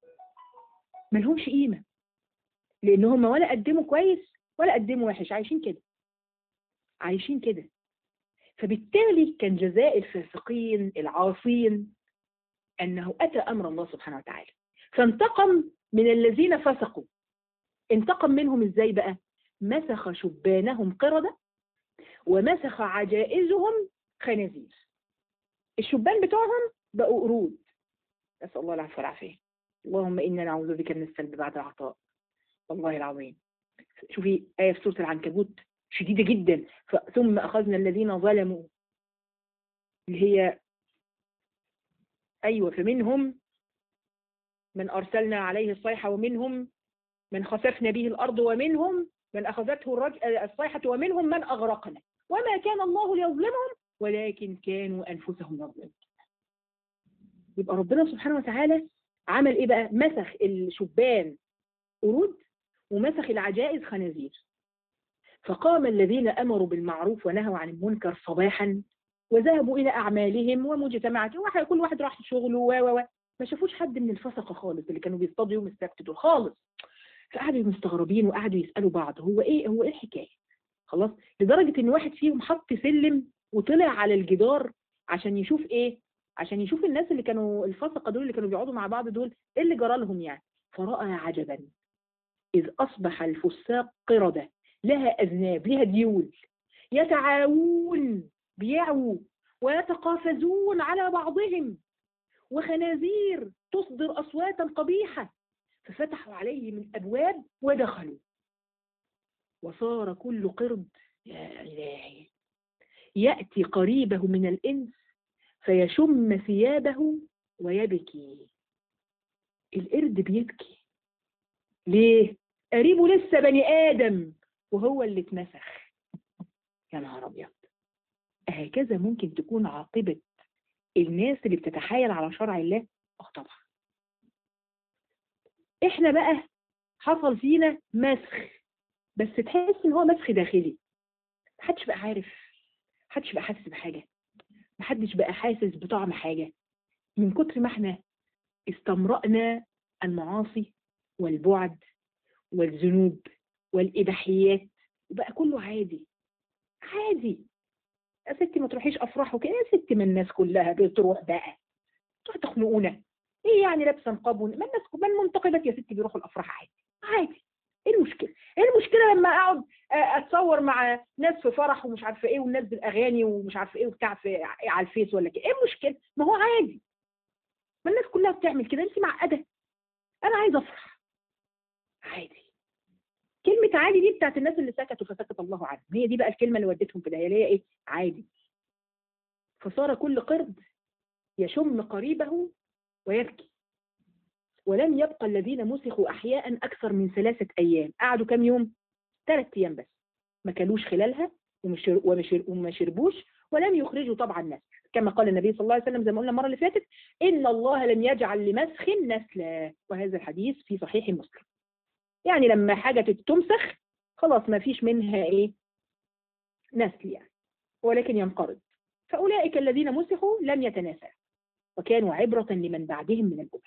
ما لهمش قيمة، لأن هم ولا قدموا كويس ولا قدموا وحش، عايشين كده، عايشين كده. فبالتالي كان جزاء الفاسقين العاصين أنه أتى أمر الله سبحانه وتعالى فانتقم من الذين فسقوا. انتقم منهم إزاي بقى؟ مسخ شبانهم قردة ومسخ عجائزهم خنازير. الشبان بتوعهم بقوا قرود، نسأل الله العفو والعافية. اللهم إنا نعوذ بك من السلب بعد العطاء، والله العظيم. شوفي آية في سورة العنكبوت شديدة جدا، ثم أخذنا الذين ظلموا، اللي هي أيوة، فمنهم من أرسلنا عليه الصيحة ومنهم من خسفنا به الأرض ومنهم من أخذته الصيحة ومنهم من أغرقنا وما كان الله ليظلمهم ولكن كانوا أنفسهم يظلمون. يبقى ربنا سبحانه وتعالى عمل إيه بقى؟ مسخ الشبان قرود ومسخ العجائز خنازير. فقام الذين أمروا بالمعروف ونهوا عن المنكر صباحا وذهبوا إلى أعمالهم ومجتمعاتهم، كل واحد راح شغله ما شافوش حد من الفسقة خالص اللي كانوا بيصطادوا يوم السبت دول خالص. فقعدوا مستغربين وقعدوا يسألوا بعض هو إيه الحكاية؟ خلاص، لدرجة إن واحد فيهم حط سلم وطلع على الجدار عشان يشوف إيه؟ عشان يشوف الناس اللي كانوا الفسقة دول اللي كانوا بيقعدوا مع بعض دول إيه اللي جرى لهم يعني. فرأى عجبا إذ أصبح الفساق قردة لها أذناب، لها ديول، يتعاوون بيعوا ويتقافزون على بعضهم، وخنازير تصدر أصواتا قبيحة، ففتحوا عليهم الأبواب ودخلوا. وصار كل قرد يا إلهي يأتي قريبه من الإنس فيشم ثيابه ويبكي. القرد بيبكي ليه؟ قريبه لسه بني آدم وهو اللي اتنسخ. يا نهار أبيض. هكذا ممكن تكون عاقبة الناس اللي بتتحايل على شرع الله؟ طبعا. احنا بقى حصل فينا مسخ، بس تحس ان هو مسخ داخلي. محدش بقى عارف، محدش بقى حاسس بحاجة، محدش بقى حاسس بطعم حاجة، من كتر ما احنا استمرأنا المعاصي والبعد والذنوب والإباحيات، وبقى كله عادي. عادي يا ستي، ما تروحيش أفراح وكده يا ستي، ما الناس كلها بتروح بقى، تروح تخنقونا ايه يعني لابسه نقاب؟ ما الناس، ما المنتقبات يا ستي بيروحوا الافراح عادي. عادي. ايه المشكله؟ ايه المشكله لما اقعد اتصور مع ناس في فرح ومش عارفه ايه، والناس بالاغاني ومش عارفه ايه وبتاع في على الفيس ولا كده؟ ايه المشكله؟ ما هو عادي، ما الناس كلها بتعمل كده، انت معقده. انا عايزه افرح عادي. كلمه عادي دي بتاعت الناس اللي سكتوا فسكت الله عنهم، هي دي بقى الكلمه اللي ودتهم في ده، اللي هي ايه؟ عادي. فصار كل قرد يشم قريبه ويبكي. ولم يبقى الذين مسخوا أحياء أكثر من 3 أيام. قعدوا كم يوم؟ 3 أيام بس، ما كلوش خلالها وما شربوش ولم يخرجوا طبعا نسل، كما قال النبي صلى الله عليه وسلم زي ما قلنا المرة اللي فاتت: إن الله لم يجعل لمسخ نسلا. وهذا الحديث في صحيح مسلم. يعني لما حاجة تمسخ خلاص ما فيش منها إيه؟ نسل يعني، ولكن ينقرض. فأولئك الذين مسخوا لم يتناسلوا وكانوا عبرة لمن بعدهم من الأمم.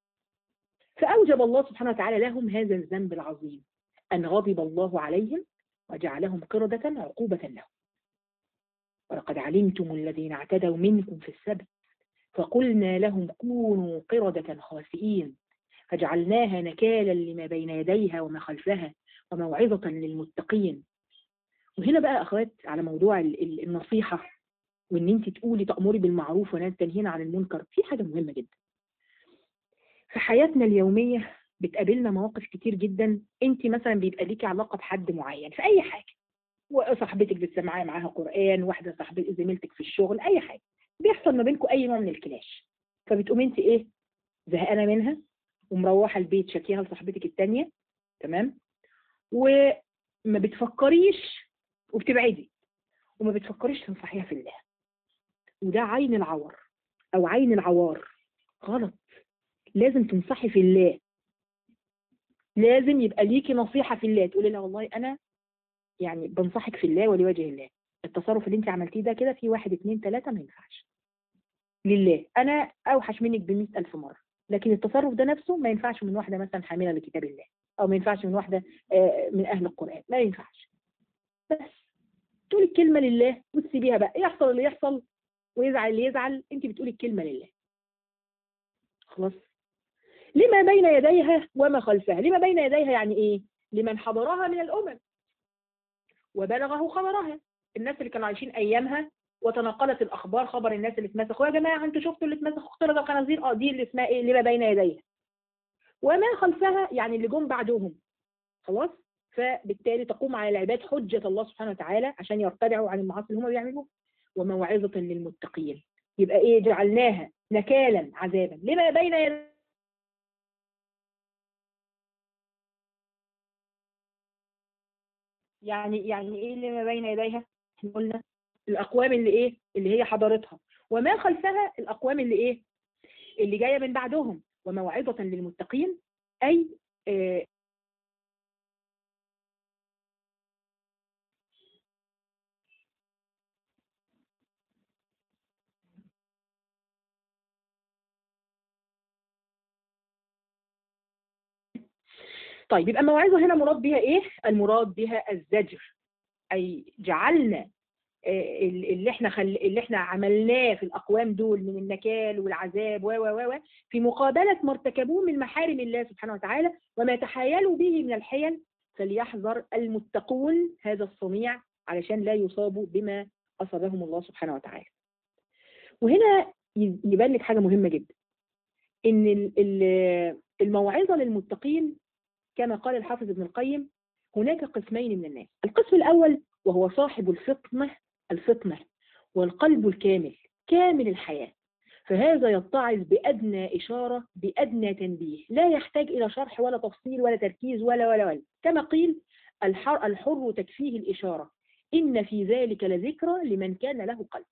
فأوجب الله سبحانه وتعالى لهم هذا الذنب العظيم، أن غضب الله عليهم وجعلهم قردة عقوبة لهم. ولقد علمتم الذين اعتدوا منكم في السبت فقلنا لهم كونوا قردة خاسئين فجعلناها نكالا لما بين يديها وما خلفها وموعظة للمتقين. وهنا بقى أخوات على موضوع النصيحة، وإن أنت تقولي تأمري بالمعروف وتنهين عن المنكر، في حاجة مهمة جدا في حياتنا اليومية. بتقابلنا مواقف كتير جدا. انت مثلا بيبقى ليكي علاقة بحد معين في اي حاجة، وصاحبتك بتسمعي معاها قرآن، واحدة صاحبتك زميلتك في الشغل، اي حاجة بيحصل ما بينكم اي نوع من الكلاش، فبتقوم انت ايه؟ زهقانة منها ومروحة البيت شكيها لصاحبتك التانية، تمام، وما بتفكريش وبتبعدي، وما بتفكريش تنصحيها في الله. وده عين العور او عين العوار، غلط. لازم تنصحي في الله، لازم يبقى ليكي نصيحة في الله، تقولي لها والله أنا يعني بنصحك في الله ولوجه الله، التصرف اللي انت عملتيه ده كده في 1 2 3 ما ينفعش لله. أنا أوحش منك ب100,000 مرة، لكن التصرف ده نفسه ما ينفعش من واحدة مثلا حاملة لكتاب الله، أو ما ينفعش من واحدة من أهل القرآن، ما ينفعش. بس تقولي الكلمة لله وتسيبيها بقى، يحصل اللي يحصل ويزعل اللي يزعل، انت بتقولي الكلمة لله خلاص. لما بين يديها وما خلفها. لما بين يديها يعني ايه؟ لمن حضرها من الأمم وبلغه خبرها، الناس اللي كانوا عايشين ايامها وتناقلت الاخبار، خبر الناس اللي اتمسخوا، يا جماعه انتوا شفتوا اللي اتمسخوا قرد الخنازير، دي اللي اسمها ايه؟ لما بين يديها. وما خلفها يعني اللي جم بعدهم خلاص. فبالتالي تقوم على العباد حجه الله سبحانه وتعالى عشان يرتدعوا عن المعاصي اللي هم بيعملوها. وموعظه للمتقين، يبقى ايه؟ جعلناها نكالا عذابا لما بين يديها. يعني ايه لما بين يديها؟ احنا قلنا الاقوام اللي ايه؟ اللي هي حضرتها. وما خلفها الاقوام اللي ايه؟ اللي جايه من بعدهم. وموعظه للمتقين اي طيب يبقى الموعظه هنا مراد بها ايه؟ المراد بها الزجر، اي جعلنا اللي احنا عملناه في الاقوام دول من النكال والعذاب و في مقابله ما ارتكبوه من محارم الله سبحانه وتعالى وما تحايلوا به من الحيل، فليحذر المتقون هذا الصنيع علشان لا يصابوا بما أصابهم الله سبحانه وتعالى. وهنا يبان لك حاجة مهمة جدا، إن الموعظة للمتقين كما قال الحافظ ابن القيم هناك قسمين من الناس. القسم الأول وهو صاحب الفطنة والقلب الكامل كامل الحياة، فهذا يتعظ بأدنى إشارة بأدنى تنبيه، لا يحتاج إلى شرح ولا تفصيل ولا تركيز ولا كما قيل الحر تكفيه الإشارة، إن في ذلك لذكرى لمن كان له قلب.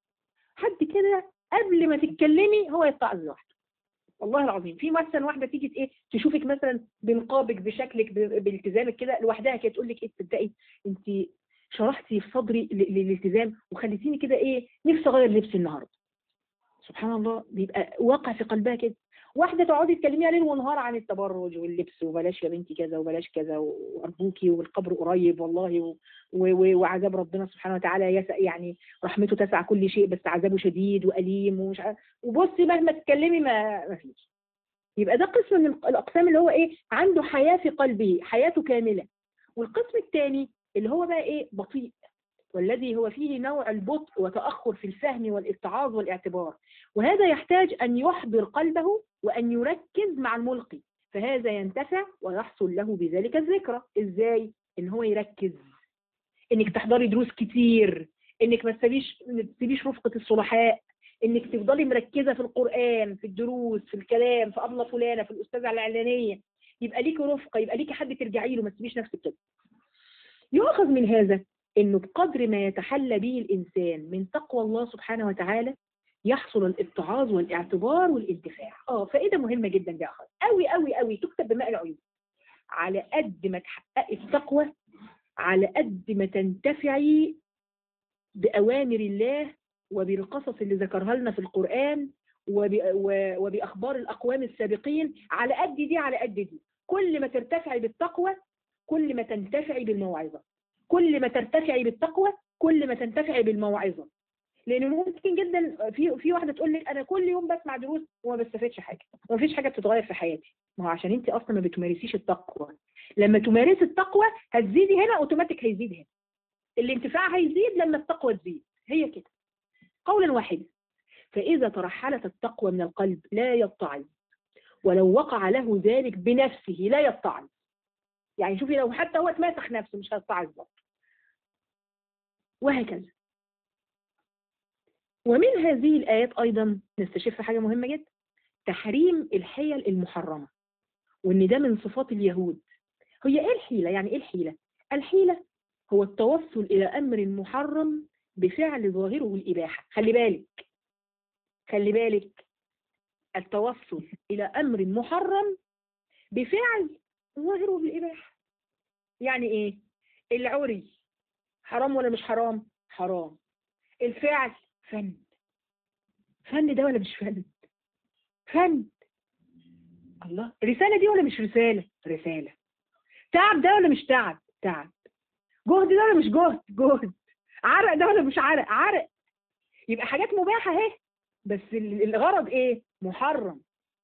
حد كده قبل ما تتكلمي هو يتعظ لوحده. والله العظيم في مثلا واحده تيجي تشوفك مثلا بنقابك بشكلك بالتزامك كده لوحدها كده تقول لك تصدقي انت شرحتي في صدري للالتزام وخليتيني كده نفسي اغير لبسي النهارده. سبحان الله، بيبقى واقع في قلبها كده. واحده تقعدي تكلميها ليل ونهار عن التبرج واللبس وبلاش يا بنتي كذا وبلاش كذا وارجوكي والقبر قريب والله وعذاب ربنا سبحانه وتعالى يعني رحمته تسع كل شيء بس عذابه شديد واليم ومش عارف، وبصي مهما تتكلمي ما فيش. يبقى ده قسم من الاقسام اللي هو عنده حياه في قلبه، حياته كامله. والقسم الثاني اللي هو بقى بطيء، والذي هو فيه نوع البطء وتأخر في الفهم والاتعاظ والاعتبار، وهذا يحتاج أن يحضر قلبه وأن يركز مع الملقي، فهذا ينتفع ويحصل له بذلك الذكرى. إزاي؟ إن هو يركز، إنك تحضري دروس كتير، إنك ما تسيبيش رفقة الصلحاء، إنك تفضلي مركزة في القرآن، في الدروس، في الكلام، في أبلة فلانة، في الأستاذة الإعلانية، يبقى ليكي رفقة، يبقى ليكي حد ترجعي له، ما تسيبيش نفسك كده. يؤخذ من هذا إنه بقدر ما يتحلى به الإنسان من تقوى الله سبحانه وتعالى يحصل الاتعاظ والاعتبار والانتفاع. فائدة مهمة جدا دي أخذ قوي قوي قوي تكتب بماء العيون. على قد ما تحققي التقوى على قد ما تنتفعي بأوامر الله وبالقصص اللي ذكرها لنا في القرآن وبأخبار الأقوام السابقين. على قد دي على قد دي، كل ما ترتفعي بالتقوى كل ما تنتفعي بالموعظة، كل ما ترتفعي بالتقوى كل ما تنتفعي بالموعظة. لأنه ممكن جدا في واحدة تقول لك أنا كل يوم بسمع دروس وما بستفادش حاجة وما فيش حاجة بتتغير في حياتي. ما هو عشان أنت أصلا ما بتمارسيش التقوى. لما تمارسي التقوى هتزيدي هنا أوتوماتيك، هيزيد هنا. الانتفاع هيزيد لما التقوى تزيد، هي كده قولا واحدا. فإذا ترحلت التقوى من القلب لا يتعظ، ولو وقع له ذلك بنفسه لا يتعظ. يعني شوفي لو حتى هو اتماسخ نفسه مش هيتعظ برضه، وهكذا. ومن هذه الآيات أيضا نستشف حاجة مهمة جدا، تحريم الحيل المحرمة، وإن ده من صفات اليهود. هي إيه الحيلة؟ يعني إيه الحيلة؟ الحيلة هو التوصل إلى أمر محرم بفعل ظاهره الإباحة. خلي بالك، التوصل إلى أمر محرم بفعل ظاهره الإباحة. يعني إيه؟ العري حرام ولا مش حرام؟ حرام. الفعل فن. فن ده ولا مش فن؟ فن. الله، رسالة دي ولا مش رسالة؟ رسالة. تعب ده ولا مش تعب؟ تعب. جهد ده ولا مش جهد؟ جهد. عرق ده ولا مش عرق؟ عرق. يبقى حاجات مباحة اهي، بس الغرض ايه؟ محرم.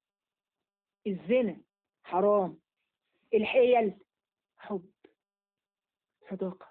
الزنا حرام. الحيل حب، صداقة،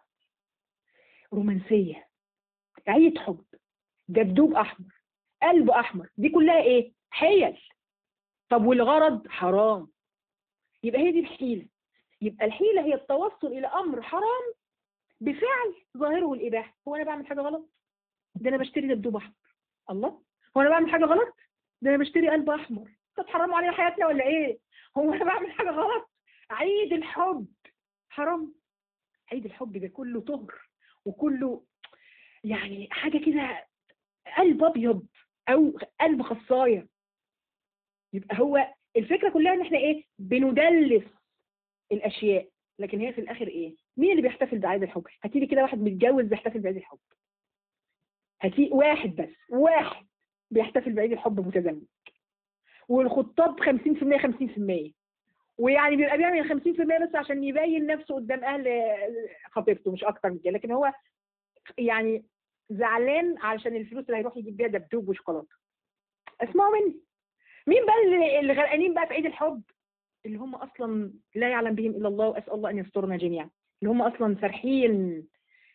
رومانسية، عيد حب، دبدوب احمر، قلب احمر، دي كلها ايه؟ حيل. طب والغرض حرام. يبقى هي دي الحيلة. يبقى الحيلة هي التوصل إلى أمر حرام بفعل ظاهره الإباحة. هو أنا بعمل حاجة غلط؟ ده أنا بشتري دبدوب أحمر. الله، هو أنا بعمل حاجة غلط؟ ده أنا بشتري قلب أحمر. تتحرموا علينا حياتنا ولا إيه؟ هو أنا بعمل حاجة غلط؟ عيد الحب حرام. عيد الحب ده كله طهر وكله يعني حاجة كده، قلب أبيض أو قلب خصاية. يبقى هو الفكرة كلها إن إحنا إيه؟ بندلس الاشياء، لكن هي في الاخر ايه؟ مين اللي بيحتفل بعيد الحب؟ هاتي لي كده واحد متجوز بيحتفل بعيد الحب. هاتي واحد بس، واحد بيحتفل بعيد الحب متزمت. والخطاب 50% 50%، ويعني بيبقى بيعمل 50% بس عشان يبين نفسه قدام اهل خطيبته مش اكتر من كده، لكن هو يعني زعلان علشان الفلوس اللي هيروح يجيب بيها دبدوب وشوكولاته. اسمعوا مني. مين بقى اللي غرقانين بقى في عيد الحب؟ اللي هم اصلا لا يعلم بهم الا الله، واسال الله ان يسترنا جميعا. اللي هم اصلا فرحين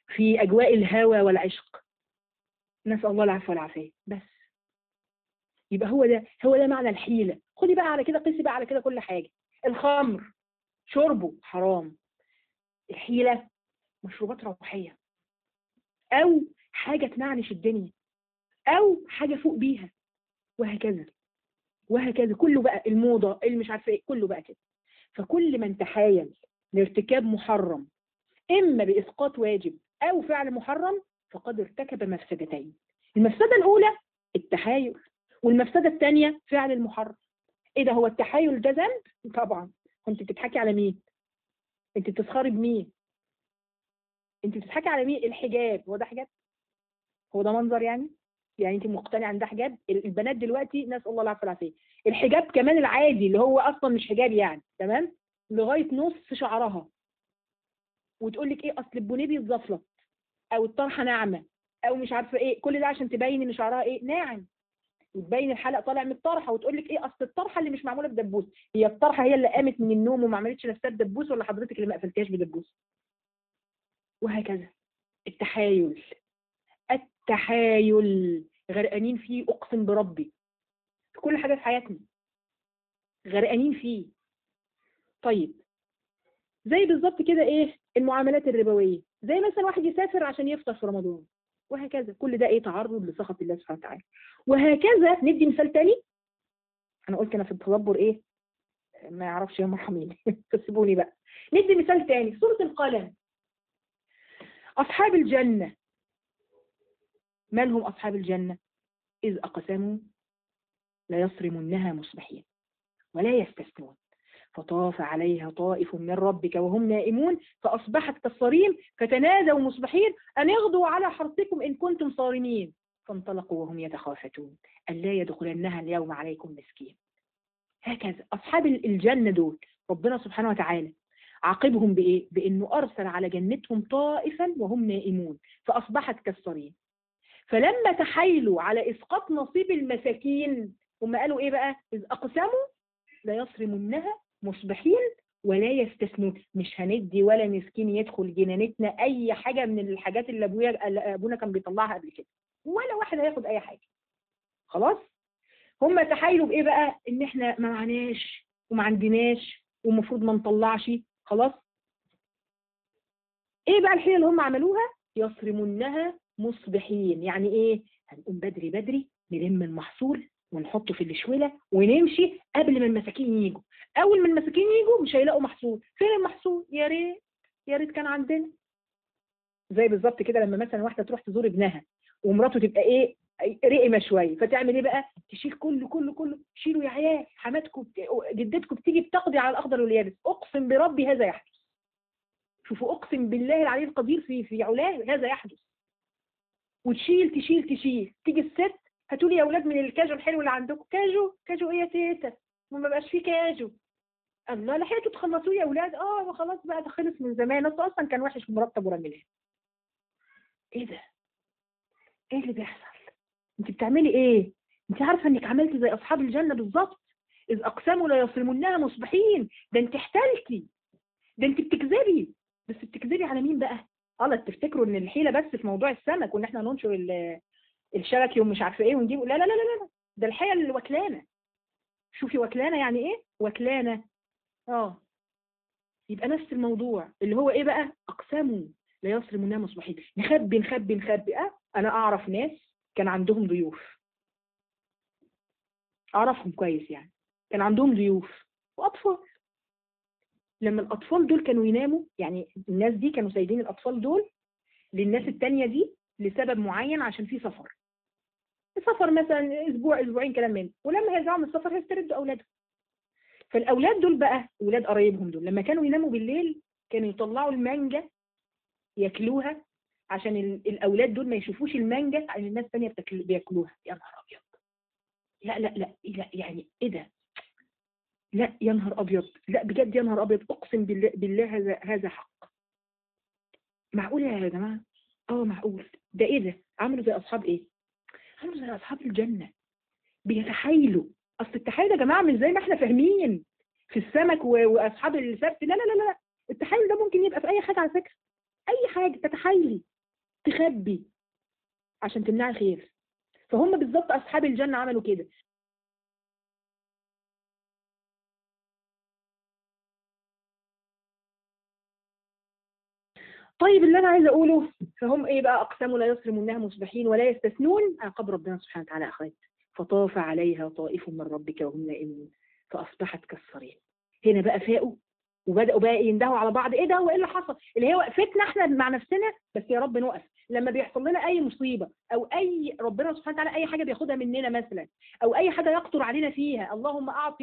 في أجواء الهوى والعشق. نسأل الله العفو والعافية. بس يبقى هو ده معنى الحيلة. خدي بقى على كده، قيسي بقى على كده كل حاجة. الخمر شربه حرام. الحيلة مشروبات روحية، أو حاجة تنعنش الدنيا، أو حاجة فوق بيها، وهكذا وهكذا. كله بقى الموضة اللي مش عارفة إيه، كله بقى كده. فكل من تحايل لارتكاب محرم إما بإسقاط واجب أو فعل محرم فقد ارتكب مفسدتين. المفسدة الأولى التحايل، والمفسدة الثانية فعل المحرم. إيه ده؟ هو التحايل ده ذنب؟ طبعا. كنت بتضحكي على مين؟ أنت بتسخري بمين؟ أنت بتضحكي على مين؟ الحجاب هو ده حجاب؟ هو ده منظر يعني؟ يعني أنت مقتنعة إن ده حجاب؟ البنات دلوقتي نسأل الله العافية والعافية، الحجاب كمان العادي اللي هو أصلا مش حجاب يعني، تمام؟ لغاية نص شعرها، وتقول لك إيه أصل البونيه بيتزفلط، او الطرحه ناعمه، او مش عارفه ايه، كل ده عشان تبين ان شعرها ايه؟ ناعم، وتبين الحلق طالع من الطرحه، وتقول لك ايه اصل الطرحه اللي مش معموله بدبوس. هي الطرحه هي اللي قامت من النوم وما عملتش نفسها بدبوس، ولا حضرتك اللي ما قفلتهاش بدبوس؟ وهكذا. التحايل، التحايل غرقانين فيه اقسم بربي، في كل حاجه في حياتنا غرقانين فيه. طيب زي بالظبط كده ايه المعاملات الربويه، زي مثلا واحد يسافر عشان يفطر في رمضان، وهكذا. كل ده ايه؟ تعرض لسخط الله سبحانه وتعالى. وهكذا. ندي مثال تاني. انا قلت انا في التدبر ايه ما يعرفش يا مرحمين فسيبوني بقى. ندي مثال تاني، سورة القلم. اصحاب الجنة من هم اصحاب الجنة؟ اذ اقسموا ليصرمنها مصبحين ولا يستثنون فطاف عليها طائف من ربك وهم نائمون فاصبحت كالصريم فتنادوا مصبحين ان اغدوا على حرثكم ان كنتم صارمين فانطلقوا وهم يتخافتون الا يدخلنها اليوم عليكم مسكين. هكذا أصحاب الجنة دول ربنا سبحانه وتعالى عاقبهم بإيه؟ بإنه أرسل على جنتهم طائفا وهم نائمون فأصبحت كالصريم. فلما تحايلوا على إسقاط نصيب المساكين هم قالوا إيه بقى؟ إذ أقسموا ليصرمنها مصبحين ولا يستثنون. مش هندي ولا مسكين يدخل جنانتنا أي حاجة من الحاجات اللي أبونا كان بيطلعها قبل كده، ولا واحد هياخد أي حاجة. خلاص؟ هم تحايلوا بايه بقى؟ ان احنا ما معناش وما عندناش ومفروض ما نطلعش. خلاص. ايه بقى الحيله اللي هم عملوها؟ يصرمونها مصبحين. يعني ايه؟ هنقوم بدري بدري نلم المحصول ونحطه في الشويله ونمشي قبل ما المساكين يجوا. اول ما المساكين يجوا مش هيلاقوا محصول. فين المحصول؟ يا ريت يا ريت كان عندنا. زي بالظبط كده لما مثلا واحده تروح تزور ابنها ومراته تبقى ايه رقمه شويه، فتعمل ايه بقى؟ تشيل كله كله كله، شيلوا يا عيال، حماتكم جدتكم بتيجي بتقضي على الاخضر واليابس. اقسم بربي هذا يحدث. شوفوا اقسم بالله العلي القدير في علاه هذا يحدث. وتشيل تشيل تشيل، تيجي الست هاتولي يا اولاد من الكاجو الحلو اللي عندكم. كاجو كاجو ايه يا تيتا؟ ما بقاش فيه كاجو. الله لحقتوا تخلصوه يا اولاد؟ اه خلاص بقى ده خلص من زمان، اصلا كان وحش ومرطب ورملاه. ايه ده؟ ايه اللي بيحصل؟ انت بتعملي ايه؟ انت عارفه انك عملتي زي اصحاب الجنه بالظبط. اذ اقسموا ليصرمنها مصبحين. ده انت احتلتي، ده انت بتكذبي. بس بتكذبي على مين بقى؟ الله تفتكروا ان الحيله بس في موضوع السمك وان احنا ننشر الشبكي ومش عارفه ايه ونجيب؟ لا لا لا لا لا، ده الحيل الوكلانه. شوفي وكلانه يعني ايه؟ وكلانه. اه. يبقى نفس الموضوع اللي هو ايه بقى؟ اقسموا ليصرمنها مصبحين. نخبي نخبي نخبي. انا اعرف ناس كان عندهم ضيوف، اعرفهم كويس يعني، كان عندهم ضيوف واطفال. لما الاطفال دول كانوا يناموا، يعني الناس دي كانوا سايبين الاطفال دول للناس التانية دي لسبب معين، عشان في سفر مثلا اسبوع اسبوعين كلام من، ولما هيرجعوا من السفر هيستردوا اولادهم. فالاولاد دول بقى اولاد قرايبهم دول لما كانوا يناموا بالليل كانوا يطلعوا المانجا ياكلوها، عشان الاولاد دول ما يشوفوش المانجا عشان الناس الثانيه بياكلوها. يا نهار ابيض. لا لا لا لا، يعني ايه ده؟ لا يا نهار ابيض، لا بجد يا نهار ابيض. اقسم بالله هذا حق. معقول يا جماعه؟ معقول. ده ايه ده؟ عملوا زي اصحاب ايه؟ عملوا زي اصحاب الجنه. بيتحايلوا. اصل التحايل يا جماعه مش زي ما احنا فاهمين في السمك واصحاب السبت. لا لا لا لا، التحايل ده ممكن يبقى في اي حاجه على فكره. اي حاجه تتحايلي. تخبي عشان تمنعي خير. فهم بالظبط أصحاب الجنة عملوا كده. طيب اللي أنا عايزة أقوله، فهم إيه بقى؟ أقسموا لا يصرمونها مصبحين ولا يستثنون عقاب ربنا سبحانه وتعالى أخوات. فطاف عليها طائف من ربك وهم نائمون فأصبحت كالصريم. هنا بقى فاقوا وبدأوا بقى يندهوا على بعض، ايه ده وايه اللي حصل؟ اللي هي وقفتنا احنا مع نفسنا، بس يا رب نقف لما بيحصل لنا اي مصيبه او اي ربنا سبحانه وتعالى اي حاجه بياخدها مننا مثلا، او اي حاجه يقطر علينا فيها، اللهم اعط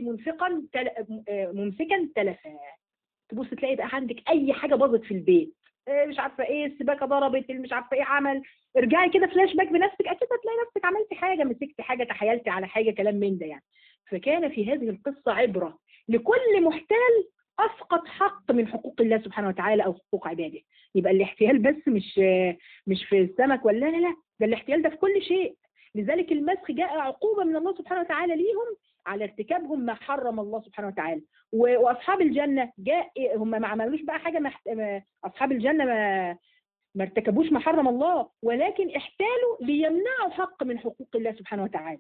ممسكا تلفا. تبص تلاقي بقى عندك اي حاجه باظت في البيت، مش عارفه ايه، السباكه ضربت، مش عارفه ايه عمل، ارجعي كده فلاش باك بنفسك، اكيد هتلاقي نفسك عملتي حاجه، مسكتي حاجه، تحايلتي على حاجه، كلام من ده يعني. فكان في هذه القصه عبره لكل محتال اسقط حق من حقوق الله سبحانه وتعالى او حقوق عباده. يبقى الاحتيال بس مش في السمك ولا لا، ده الاحتيال ده في كل شيء. لذلك المسخ جاء عقوبه من الله سبحانه وتعالى ليهم على ارتكابهم ما حرم الله سبحانه وتعالى. واصحاب الجنه جاء هم ما عملوش بقى حاجه اصحاب الجنه ما ارتكبوش ما حرم الله، ولكن احتالوا ليمنعوا حق من حقوق الله سبحانه وتعالى،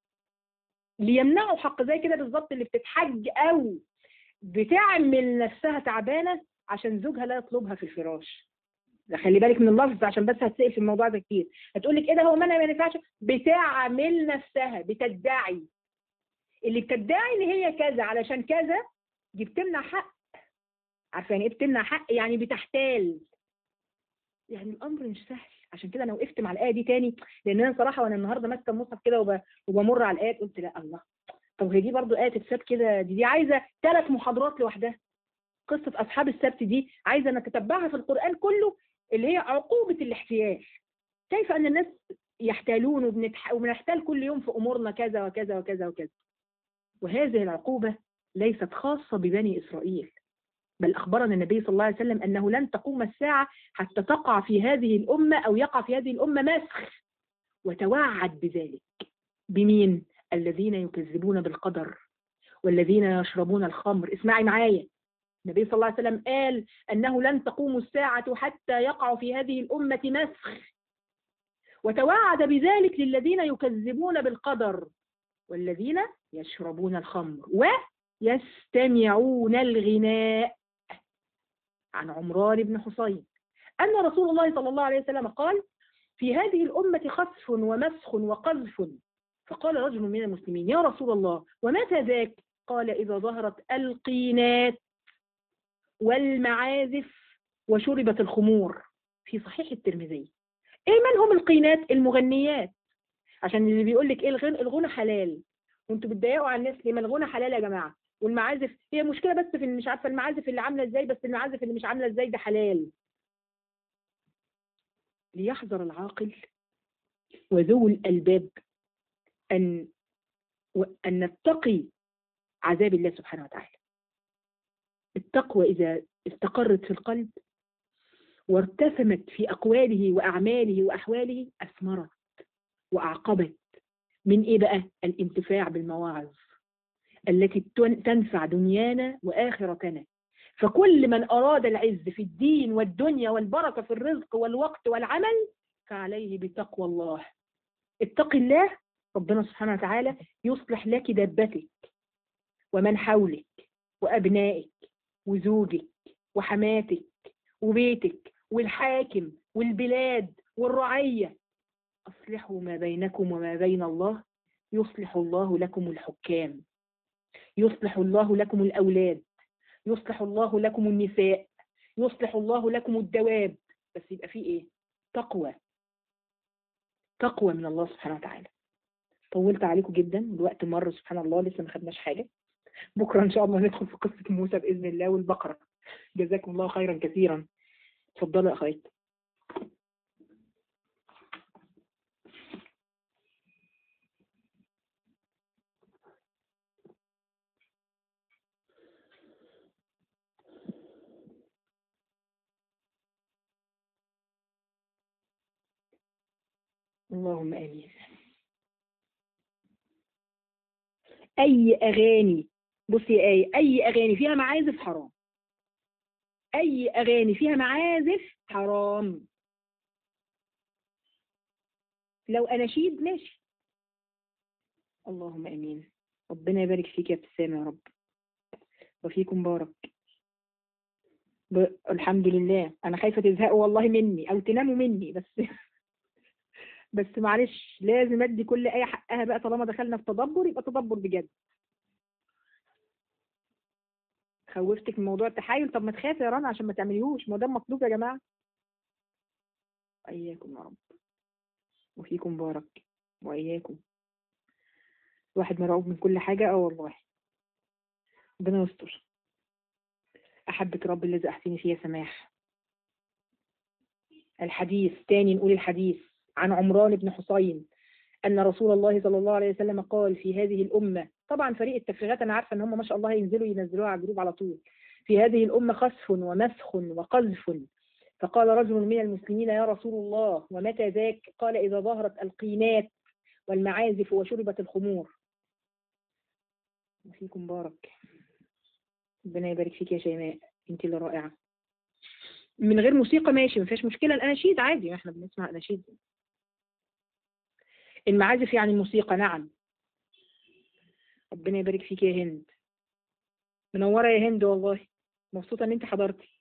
ليمنعوا حق. زي كده بالظبط اللي بتتحج او بتعمل نفسها تعبانه عشان زوجها لا يطلبها في الفراش. خلي بالك من اللفظ عشان بس هتسأل في الموضوع ده كتير، هتقول لك ايه ده هو ما ينفعش، بتعمل نفسها، بتدعي. اللي بتدعي ان هي كذا علشان كذا دي بتمنع حق. عارفه يعني ايه بتمنع حق؟ يعني بتحتال. يعني الامر مش سهل. عشان كده انا وقفت مع الايه دي تاني، لان انا صراحه وانا النهارده ماسكه المصحف كده وبمر على الايات قلت لا الله، طب هي دي برضو ايه تتساب كده؟ دي عايزه 3 محاضرات لوحدها. قصه اصحاب السبت دي عايزه نتتبعها في القران كله، اللي هي عقوبه الاحتيال. كيف ان الناس يحتالون وبنحتال كل يوم في امورنا كذا وكذا وكذا وكذا. وهذه العقوبه ليست خاصه ببني اسرائيل، بل أخبرنا النبي صلى الله عليه وسلم أنه لن تقوم الساعة حتى تقع في هذه الأمة أو يقع في هذه الأمة مسخ. وتوعد بذلك بمين؟ الذين يكذبون بالقدر والذين يشربون الخمر. اسمعي معايا، النبي صلى الله عليه وسلم قال أنه لن تقوم الساعة حتى يقع في هذه الأمة مسخ، وتوعد بذلك للذين يكذبون بالقدر والذين يشربون الخمر ويستمعون الغناء. عن عمران بن حصين أن رسول الله صلى الله عليه وسلم قال: في هذه الأمة خسف ومسخ وقذف. فقال رجل من المسلمين: يا رسول الله ومتى ذاك؟ قال: إذا ظهرت القينات والمعازف وشربت الخمور. في صحيح الترمذي. إيه من هم القينات؟ المغنيات. عشان اللي بيقول لك إيه الغنى حلال، وانتوا بتضايقوا على الناس ليه؟ ما الغنى حلال يا جماعة. والمعازف هي مشكلة بس في مش عارفة المعازف اللي عاملة ازاي، بس المعازف اللي مش عاملة ازاي ده حلال. ليحذر العاقل وذو الألباب أن نتقي عذاب الله سبحانه وتعالى. التقوى إذا استقرت في القلب وارتسمت في أقواله وأعماله وأحواله أثمرت وأعقبت من إيه بقى؟ الانتفاع بالمواعظ التي تنفع دنيانا وآخرتنا. فكل من أراد العز في الدين والدنيا والبركة في الرزق والوقت والعمل فعليه بتقوى الله. اتق الله، ربنا سبحانه وتعالى يصلح لك دابتك ومن حولك وأبنائك وزوجك وحماتك وبيتك والحاكم والبلاد والرعية. أصلحوا ما بينكم وما بين الله يصلح الله لكم الحكام، يصلح الله لكم الأولاد، يصلح الله لكم النساء، يصلح الله لكم الدواب. بس يبقى فيه إيه؟ تقوى. تقوى من الله سبحانه وتعالى. طولت عليكم جدا، الوقت مر سبحان الله، لسه ما خدناش حاجة. بكرة إن شاء الله ندخل في قصة موسى بإذن الله والبقرة. جزاكم الله خيرا كثيرا. اتفضلوا يا أخوات. اللهم آمين. أي أغاني، بصي يا آية، أي أغاني فيها معازف حرام. أي أغاني فيها معازف حرام. لو أناشيد ماشي. اللهم امين. ربنا يبارك فيك يا ابتسام يا رب، وفيكم بارك. الحمد لله. انا خايفه تزهقوا والله مني او تناموا مني، بس معلش لازم ادي كل ايه حقها بقى، طالما دخلنا في تدبر يبقى تدبر بجد. خوفتك من موضوع التحايل؟ طب ما تخافي يا رنا عشان ما تعمليهوش، ما ده مطلوب يا جماعه. اياكم يا رب، وفيكم بارك، واياكم. الواحد مرعوب من كل حاجه، والله. ربنا يستر. احبك رب الذي احسني فيه يا سماح. الحديث تاني، نقول الحديث عن عمران بن حسين أن رسول الله صلى الله عليه وسلم قال في هذه الأمة، طبعا فريق التفريغات أنا عارفة إن هم ما شاء الله ينزلوها على الجروب على طول. في هذه الأمة خسف ومسخ وقذف. فقال رجل من المسلمين يا رسول الله ومتى ذاك؟ قال إذا ظهرت القينات والمعازف وشربت الخمور. وفيكم بارك. ربنا يبارك فيك يا شيماء، انت اللي رائعة. من غير موسيقى ماشي، ما فيش مشكلة، الأناشيد عادي، احنا بنسمع أناشيد. المعازف يعني الموسيقى، نعم. ربنا يبارك فيك يا هند، منورة يا هند والله، مبسوطة ان انت حضرتي.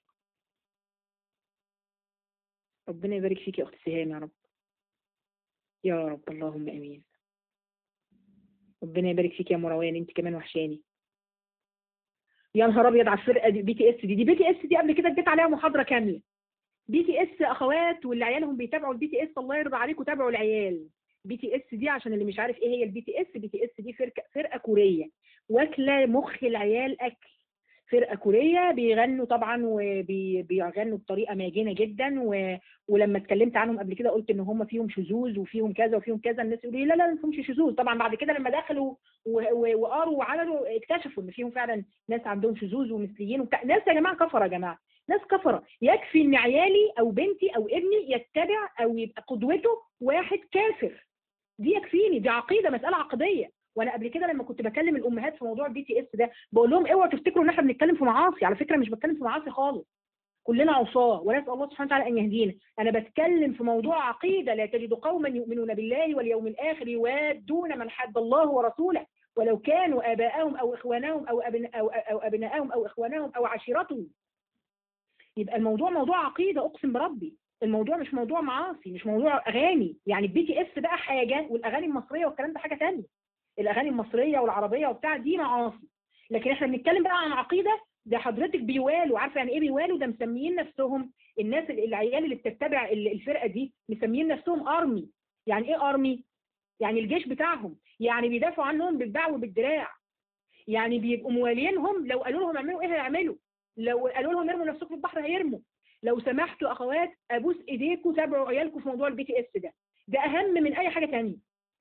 ربنا يبارك فيك يا اخت سهام يا رب، يا رب اللهم امين. ربنا يبارك فيك يا مروان، انت كمان وحشاني. يا نهار ابيض على الفرقه دي، بي تي اس دي بي تي اس دي قبل كده اديت عليها محاضره كامله. بي تي اس اخوات واللي عيالهم بيتابعوا البي تي اس، الله يرضى عليكم تابعوا العيال. بي تي اس دي عشان اللي مش عارف ايه هي البي تي اس، بي تي اس دي فرقه كوريه واكله مخ العيال اكل. فرقة كورية بيغنوا طبعا، وبيغنوا بطريقة ماجنة جدا، ولما اتكلمت عنهم قبل كده قلت ان هم فيهم شذوذ وفيهم كذا وفيهم كذا، الناس يقولوا لي لا لا ما فيهمش شذوذ. طبعا بعد كده لما دخلوا وقروا وعملوا اكتشفوا ان فيهم فعلا ناس عندهم شذوذ ومثليين وبتاع. ناس يا جماعة كفرة، يا جماعة ناس كفرة. يكفي ان عيالي او بنتي او ابني يتبع او يبقى قدوته واحد كافر، دي يكفيني، دي عقيدة، مسألة عقدية. وانا قبل كده لما كنت بكلم الامهات في موضوع البي تي اس ده بقول لهم اوعوا تفتكروا ان احنا بنتكلم في معاصي، على فكره مش بتكلم في معاصي خالص، كلنا عصاه ونسال الله سبحانه وتعالى ان يهدينا. انا بتكلم في موضوع عقيده، لا تجد قوما يؤمنون بالله واليوم الاخر يوادون من حد الله ورسوله ولو كانوا اباءهم او اخوانهم او ابناءهم او اخوانهم او عشيرتهم. يبقى الموضوع موضوع عقيده، اقسم بربي الموضوع مش موضوع معاصي، مش موضوع اغاني. يعني البي تي اس بقى حاجه، والاغاني المصريه والكلام ده حاجه ثانيه. الاغاني المصريه والعربيه وبتاع دي معاصي، لكن احنا بنتكلم بقى عن عقيده. ده حضرتك بيوالوا، عارفه يعني ايه بيوالوا؟ ده مسميين نفسهم الناس العيال اللي بتتبع الفرقه دي مسميين نفسهم ارمي. يعني ايه ارمي؟ يعني الجيش بتاعهم، يعني بيدافعوا عنهم بالباع وبالدراع، يعني بيبقوا موالينهم، لو قالوا لهم اعملوا ايه هيعملوا، لو قالوا لهم ارموا نفسكم في البحر هيرموا. لو سمحتوا اخوات ابوس ايديكم تابعوا عيالكم في موضوع البي تي اس ده، ده اهم من اي حاجه ثانيه.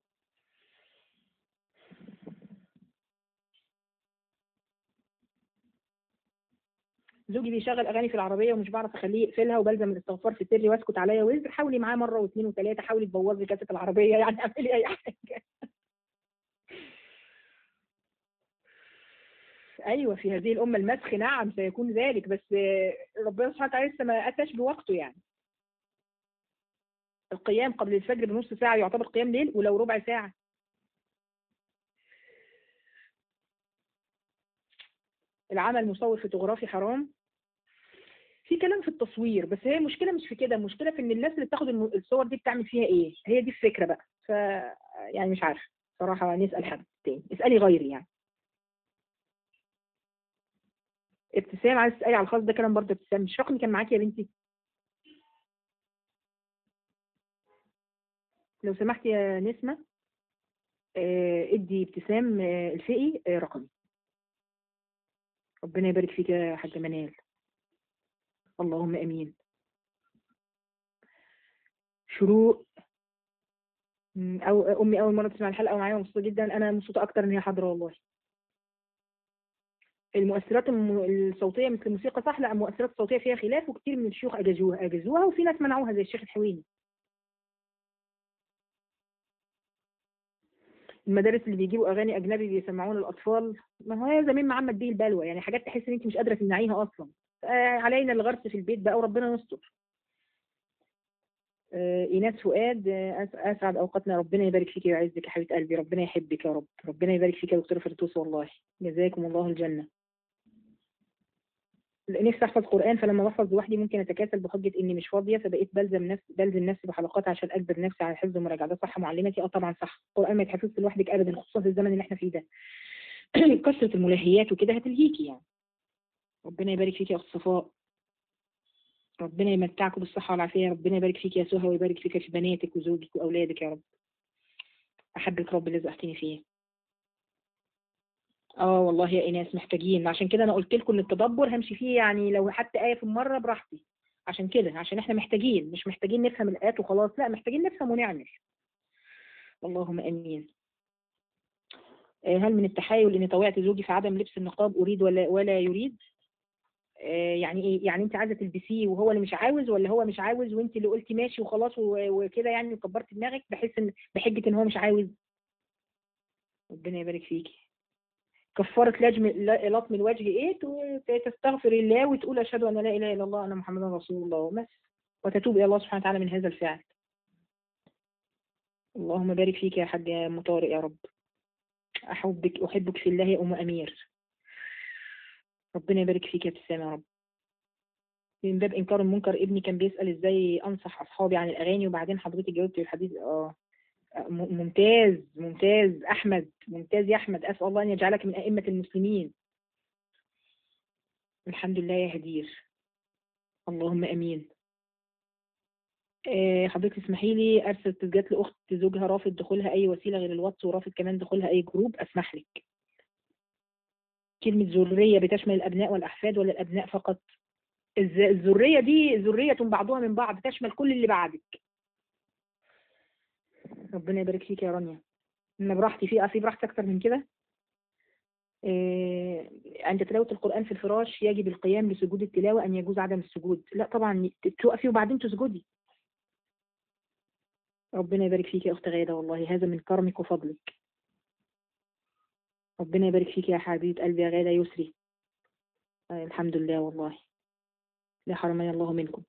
زوجي بيشغل اغاني في العربيه ومش بعرف اخليه يقفلها، وبلزم الاستغفار في سري واسكت عليا وزر. حاولي معاه مره واثنين وثلاثه، حاولي تبوظي كاسه العربيه، يعني اعملي اي حاجه. ايوه في هذه الامه المسخ، نعم سيكون ذلك، بس ربنا سبحانه وتعالى لسه ما اتاش بوقته يعني. القيام قبل الفجر بنص ساعه يعتبر قيام ليل، ولو ربع ساعه. العمل مصور فوتوغرافي حرام؟ في كلام في التصوير، بس هي المشكله مش في كده، المشكله في ان الناس اللي بتاخد الصور دي بتعمل فيها ايه، هي دي الفكره بقى. يعني مش عارفه صراحه، نسال حد تاني، اسالي غيري يعني. ابتسام عايز تسالي على الخاص ده كلام برضه. ابتسام مش رقمي كان معاكي يا بنتي؟ لو سمحت يا نسمه، ادي ابتسام الفقي رقمي. ربنا يبارك فيك يا حاجه منال، اللهم امين. شروق، او امي اول مره تسمع الحلقه معايا ومبسوطه جدا. انا مبسوطه اكتر ان هي حاضره والله. المؤثرات الصوتيه مثل الموسيقى صح؟ لا، المؤثرات الصوتيه فيها خلاف، وكثير من الشيوخ اجازوها وفي ناس منعوها زي الشيخ الحويني. المدارس اللي بيجيبوا اغاني اجنبي بيسمعون الاطفال، ما هو زمان محمد بيه البلوى، يعني حاجات تحس ان انت مش قادره تمنعيها اصلا. علينا الغرس في البيت بقى وربنا يستر. إيناس فؤاد، أسعد أوقاتنا، ربنا يبارك فيك ويعزك يا حبيبة قلبي، ربنا يحبك يا رب، ربنا يبارك فيك يا دكتورة فردوس، والله جزاكم الله الجنة. نفسي أحفظ قرآن، فلما بحفظ لوحدي ممكن أتكاسل بحجة إني مش فاضية، فبقيت بلزم نفسي بحلقات عشان أجبر نفسي على الحفظ والمراجعة. ده صح معلمتي؟ طبعا صح، القرآن ما يتحفظش لوحدك أبدا، خصوصا في الزمن اللي احنا فيه ده. كثرة الملهيات وكده هتلهيكي يعني. ربنا يبارك فيك يا أخت صفاء، ربنا يمتعكم بالصحة والعافية، ربنا يبارك فيك يا سهى، ويبارك فيك في بناتك وزوجك وأولادك يا رب. أحبك رب اللي رزقتني فيه. والله يا إيناس محتاجين، عشان كده أنا قلت لكم إن التدبر همشي فيه، يعني لو حتى آية في المرة براحتي، عشان كده، عشان إحنا محتاجين، مش محتاجين نفهم الآيات وخلاص، لا محتاجين نفهم ونعمل. اللهم آمين. هل من التحايل إني طوعت زوجي في عدم لبس النقاب، أريد ولا يريد؟ يعني إيه؟ يعني أنت عايزة تلبسيه وهو اللي مش عاوز، ولا هو مش عاوز وأنت اللي قلتي ماشي وخلاص وكده يعني وكبرت دماغك بحجة إن هو مش عاوز؟ ربنا يبارك فيكي. كفارة لطم الوجه ايه؟ تستغفر الله وتقول اشهد ان لا اله الا الله ان محمدا رسول الله بس، وتتوب الى الله سبحانه وتعالى من هذا الفعل. اللهم بارك فيك يا حاج ام طارق يا رب. احبك في الله يا ام امير. ربنا يبارك فيك يا ابتسام يا رب. من باب انكار المنكر، ابني كان بيسال ازاي انصح اصحابي عن الاغاني، وبعدين حضرتك جاوبتي الحديث. ممتاز ممتاز احمد، ممتاز يا احمد، اسال الله ان يجعلك من ائمه المسلمين. الحمد لله يا هدير. اللهم امين. حضرتك اسمحي لي ارسل تسجيلات لاخت زوجها رافض دخولها اي وسيله غير الواتس، ورافض كمان دخولها اي جروب، اسمح لك. كلمه ذريه بتشمل الابناء والاحفاد ولا الابناء فقط؟ الذريه دي ذريه بعضها من بعض، تشمل كل اللي بعدك. ربنا يبارك فيك يا رانيا. انا براحتي في براحتي اكتر من كده. عند تلاوه القران في الفراش يجب القيام لسجود التلاوه ام يجوز عدم السجود؟ لا طبعا تقفي وبعدين تسجدي. ربنا يبارك فيك يا اخت غاده، والله هذا من كرمك وفضلك. ربنا يبارك فيك يا حبيبه قلبي يا غاده يسري. الحمد لله والله، لا حرمني الله منكم.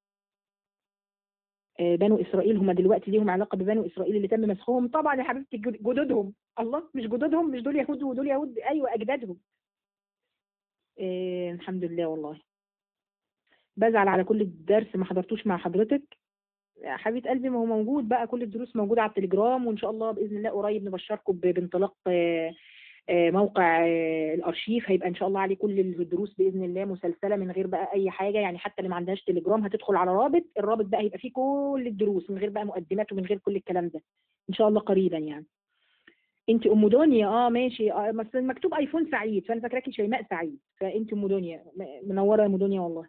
بنو اسرائيل هم دلوقتي ليهم علاقه ببنو اسرائيل اللي تم مسخهم؟ طبعا يا حبيبتي، جدودهم. الله، مش جدودهم؟ مش دول يهود ودول يهود؟ ايوه اجدادهم. الحمد لله والله. بزعل على كل الدرس ما حضرتوش مع حضرتك. يا حبيبه قلبي، ما هو موجود بقى، كل الدروس موجوده على التليجرام، وان شاء الله باذن الله قريب نبشركم بانطلاق موقع الارشيف، هيبقى ان شاء الله عليه كل الدروس باذن الله مسلسله من غير بقى اي حاجه، يعني حتى اللي ما عندهاش تليجرام هتدخل على الرابط بقى هيبقى فيه كل الدروس من غير بقى مقدمات ومن غير كل الكلام ده، ان شاء الله قريبا يعني. انت ام دنيا؟ ماشي. بس مكتوب ايفون سعيد، فانا فاكراكي شيماء سعيد، فانت ام دنيا، منوره يا ام دنيا والله.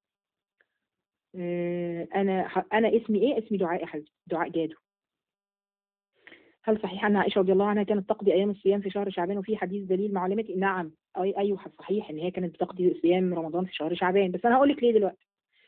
انا اسمي ايه؟ اسمي دعاء يا حبيبتي، دعاء جادو. هل صحيح أن عائشة رضي الله عنها كانت تقضي أيام الصيام في شهر شعبان وفي حديث دليل معلمتي؟ نعم، أيوه صحيح إن هي كانت بتقضي صيام رمضان في شهر شعبان، بس أنا هقول لك ليه دلوقتي.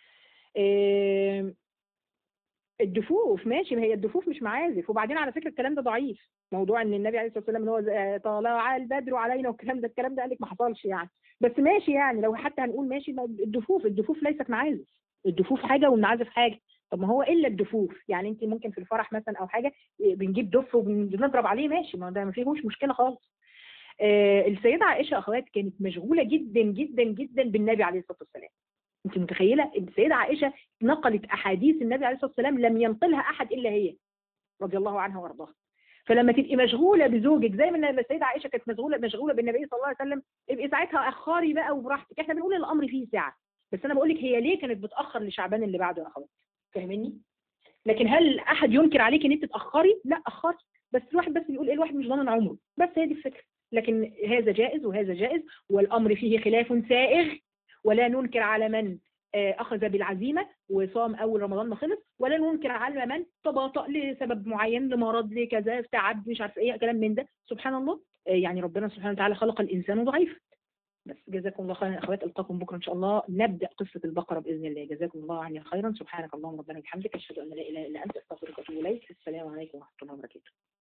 الدفوف ماشي، ما هي الدفوف مش معازف، وبعدين على فكرة الكلام ده ضعيف، موضوع إن النبي عليه الصلاة والسلام إن هو طلع البدر علينا والكلام ده، قال لك ما حصلش يعني، بس ماشي يعني، لو حتى هنقول ماشي، الدفوف ليست معازف، الدفوف حاجة والمعازف حاجة. طب ما هو الا الدفوف، يعني انت ممكن في الفرح مثلا او حاجه بنجيب دف وبنضرب عليه، ماشي، ما ده ما فيهوش مشكله خالص. السيده عائشه اخوات كانت مشغوله جدا جدا جدا بالنبي عليه الصلاه والسلام. انت متخيله السيده عائشه نقلت احاديث النبي عليه الصلاه والسلام لم ينقلها احد الا هي، رضي الله عنها وارضاها. فلما تبقي مشغوله بزوجك زي ما السيده عائشه كانت مشغوله بالنبي صلى الله عليه وسلم، ابقي ساعتها اخري بقى وبراحتك، احنا بنقول الامر فيه سعه، بس انا بقول لك هي ليه كانت بتاخر لشعبان اللي بعده يا اخوات، فاهميني؟ لكن هل احد ينكر عليك ان انت تاخري؟ لا اخري، بس الواحد بس بيقول ايه، الواحد مش ضامن عمره، بس هي دي الفكره. لكن هذا جائز وهذا جائز، والامر فيه خلاف سائغ، ولا ننكر على من اخذ بالعزيمه وصام اول رمضان ما خلص، ولا ننكر على من تباطأ لسبب معين، لمرض، لكذا، تعب، مش عارف ايه كلام من ده، سبحان الله. يعني ربنا سبحانه وتعالى خلق الانسان ضعيف. بس جزاكم الله خيرا يا اخوات، القاكم بكره ان شاء الله نبدا قصه البقره باذن الله. جزاكم الله عني خيرا، سبحانك اللهم ربنا وبحمدك، اشهد ان لا اله الا انت، استغفرك واتوب اليك. السلام عليكم ورحمه الله وبركاته.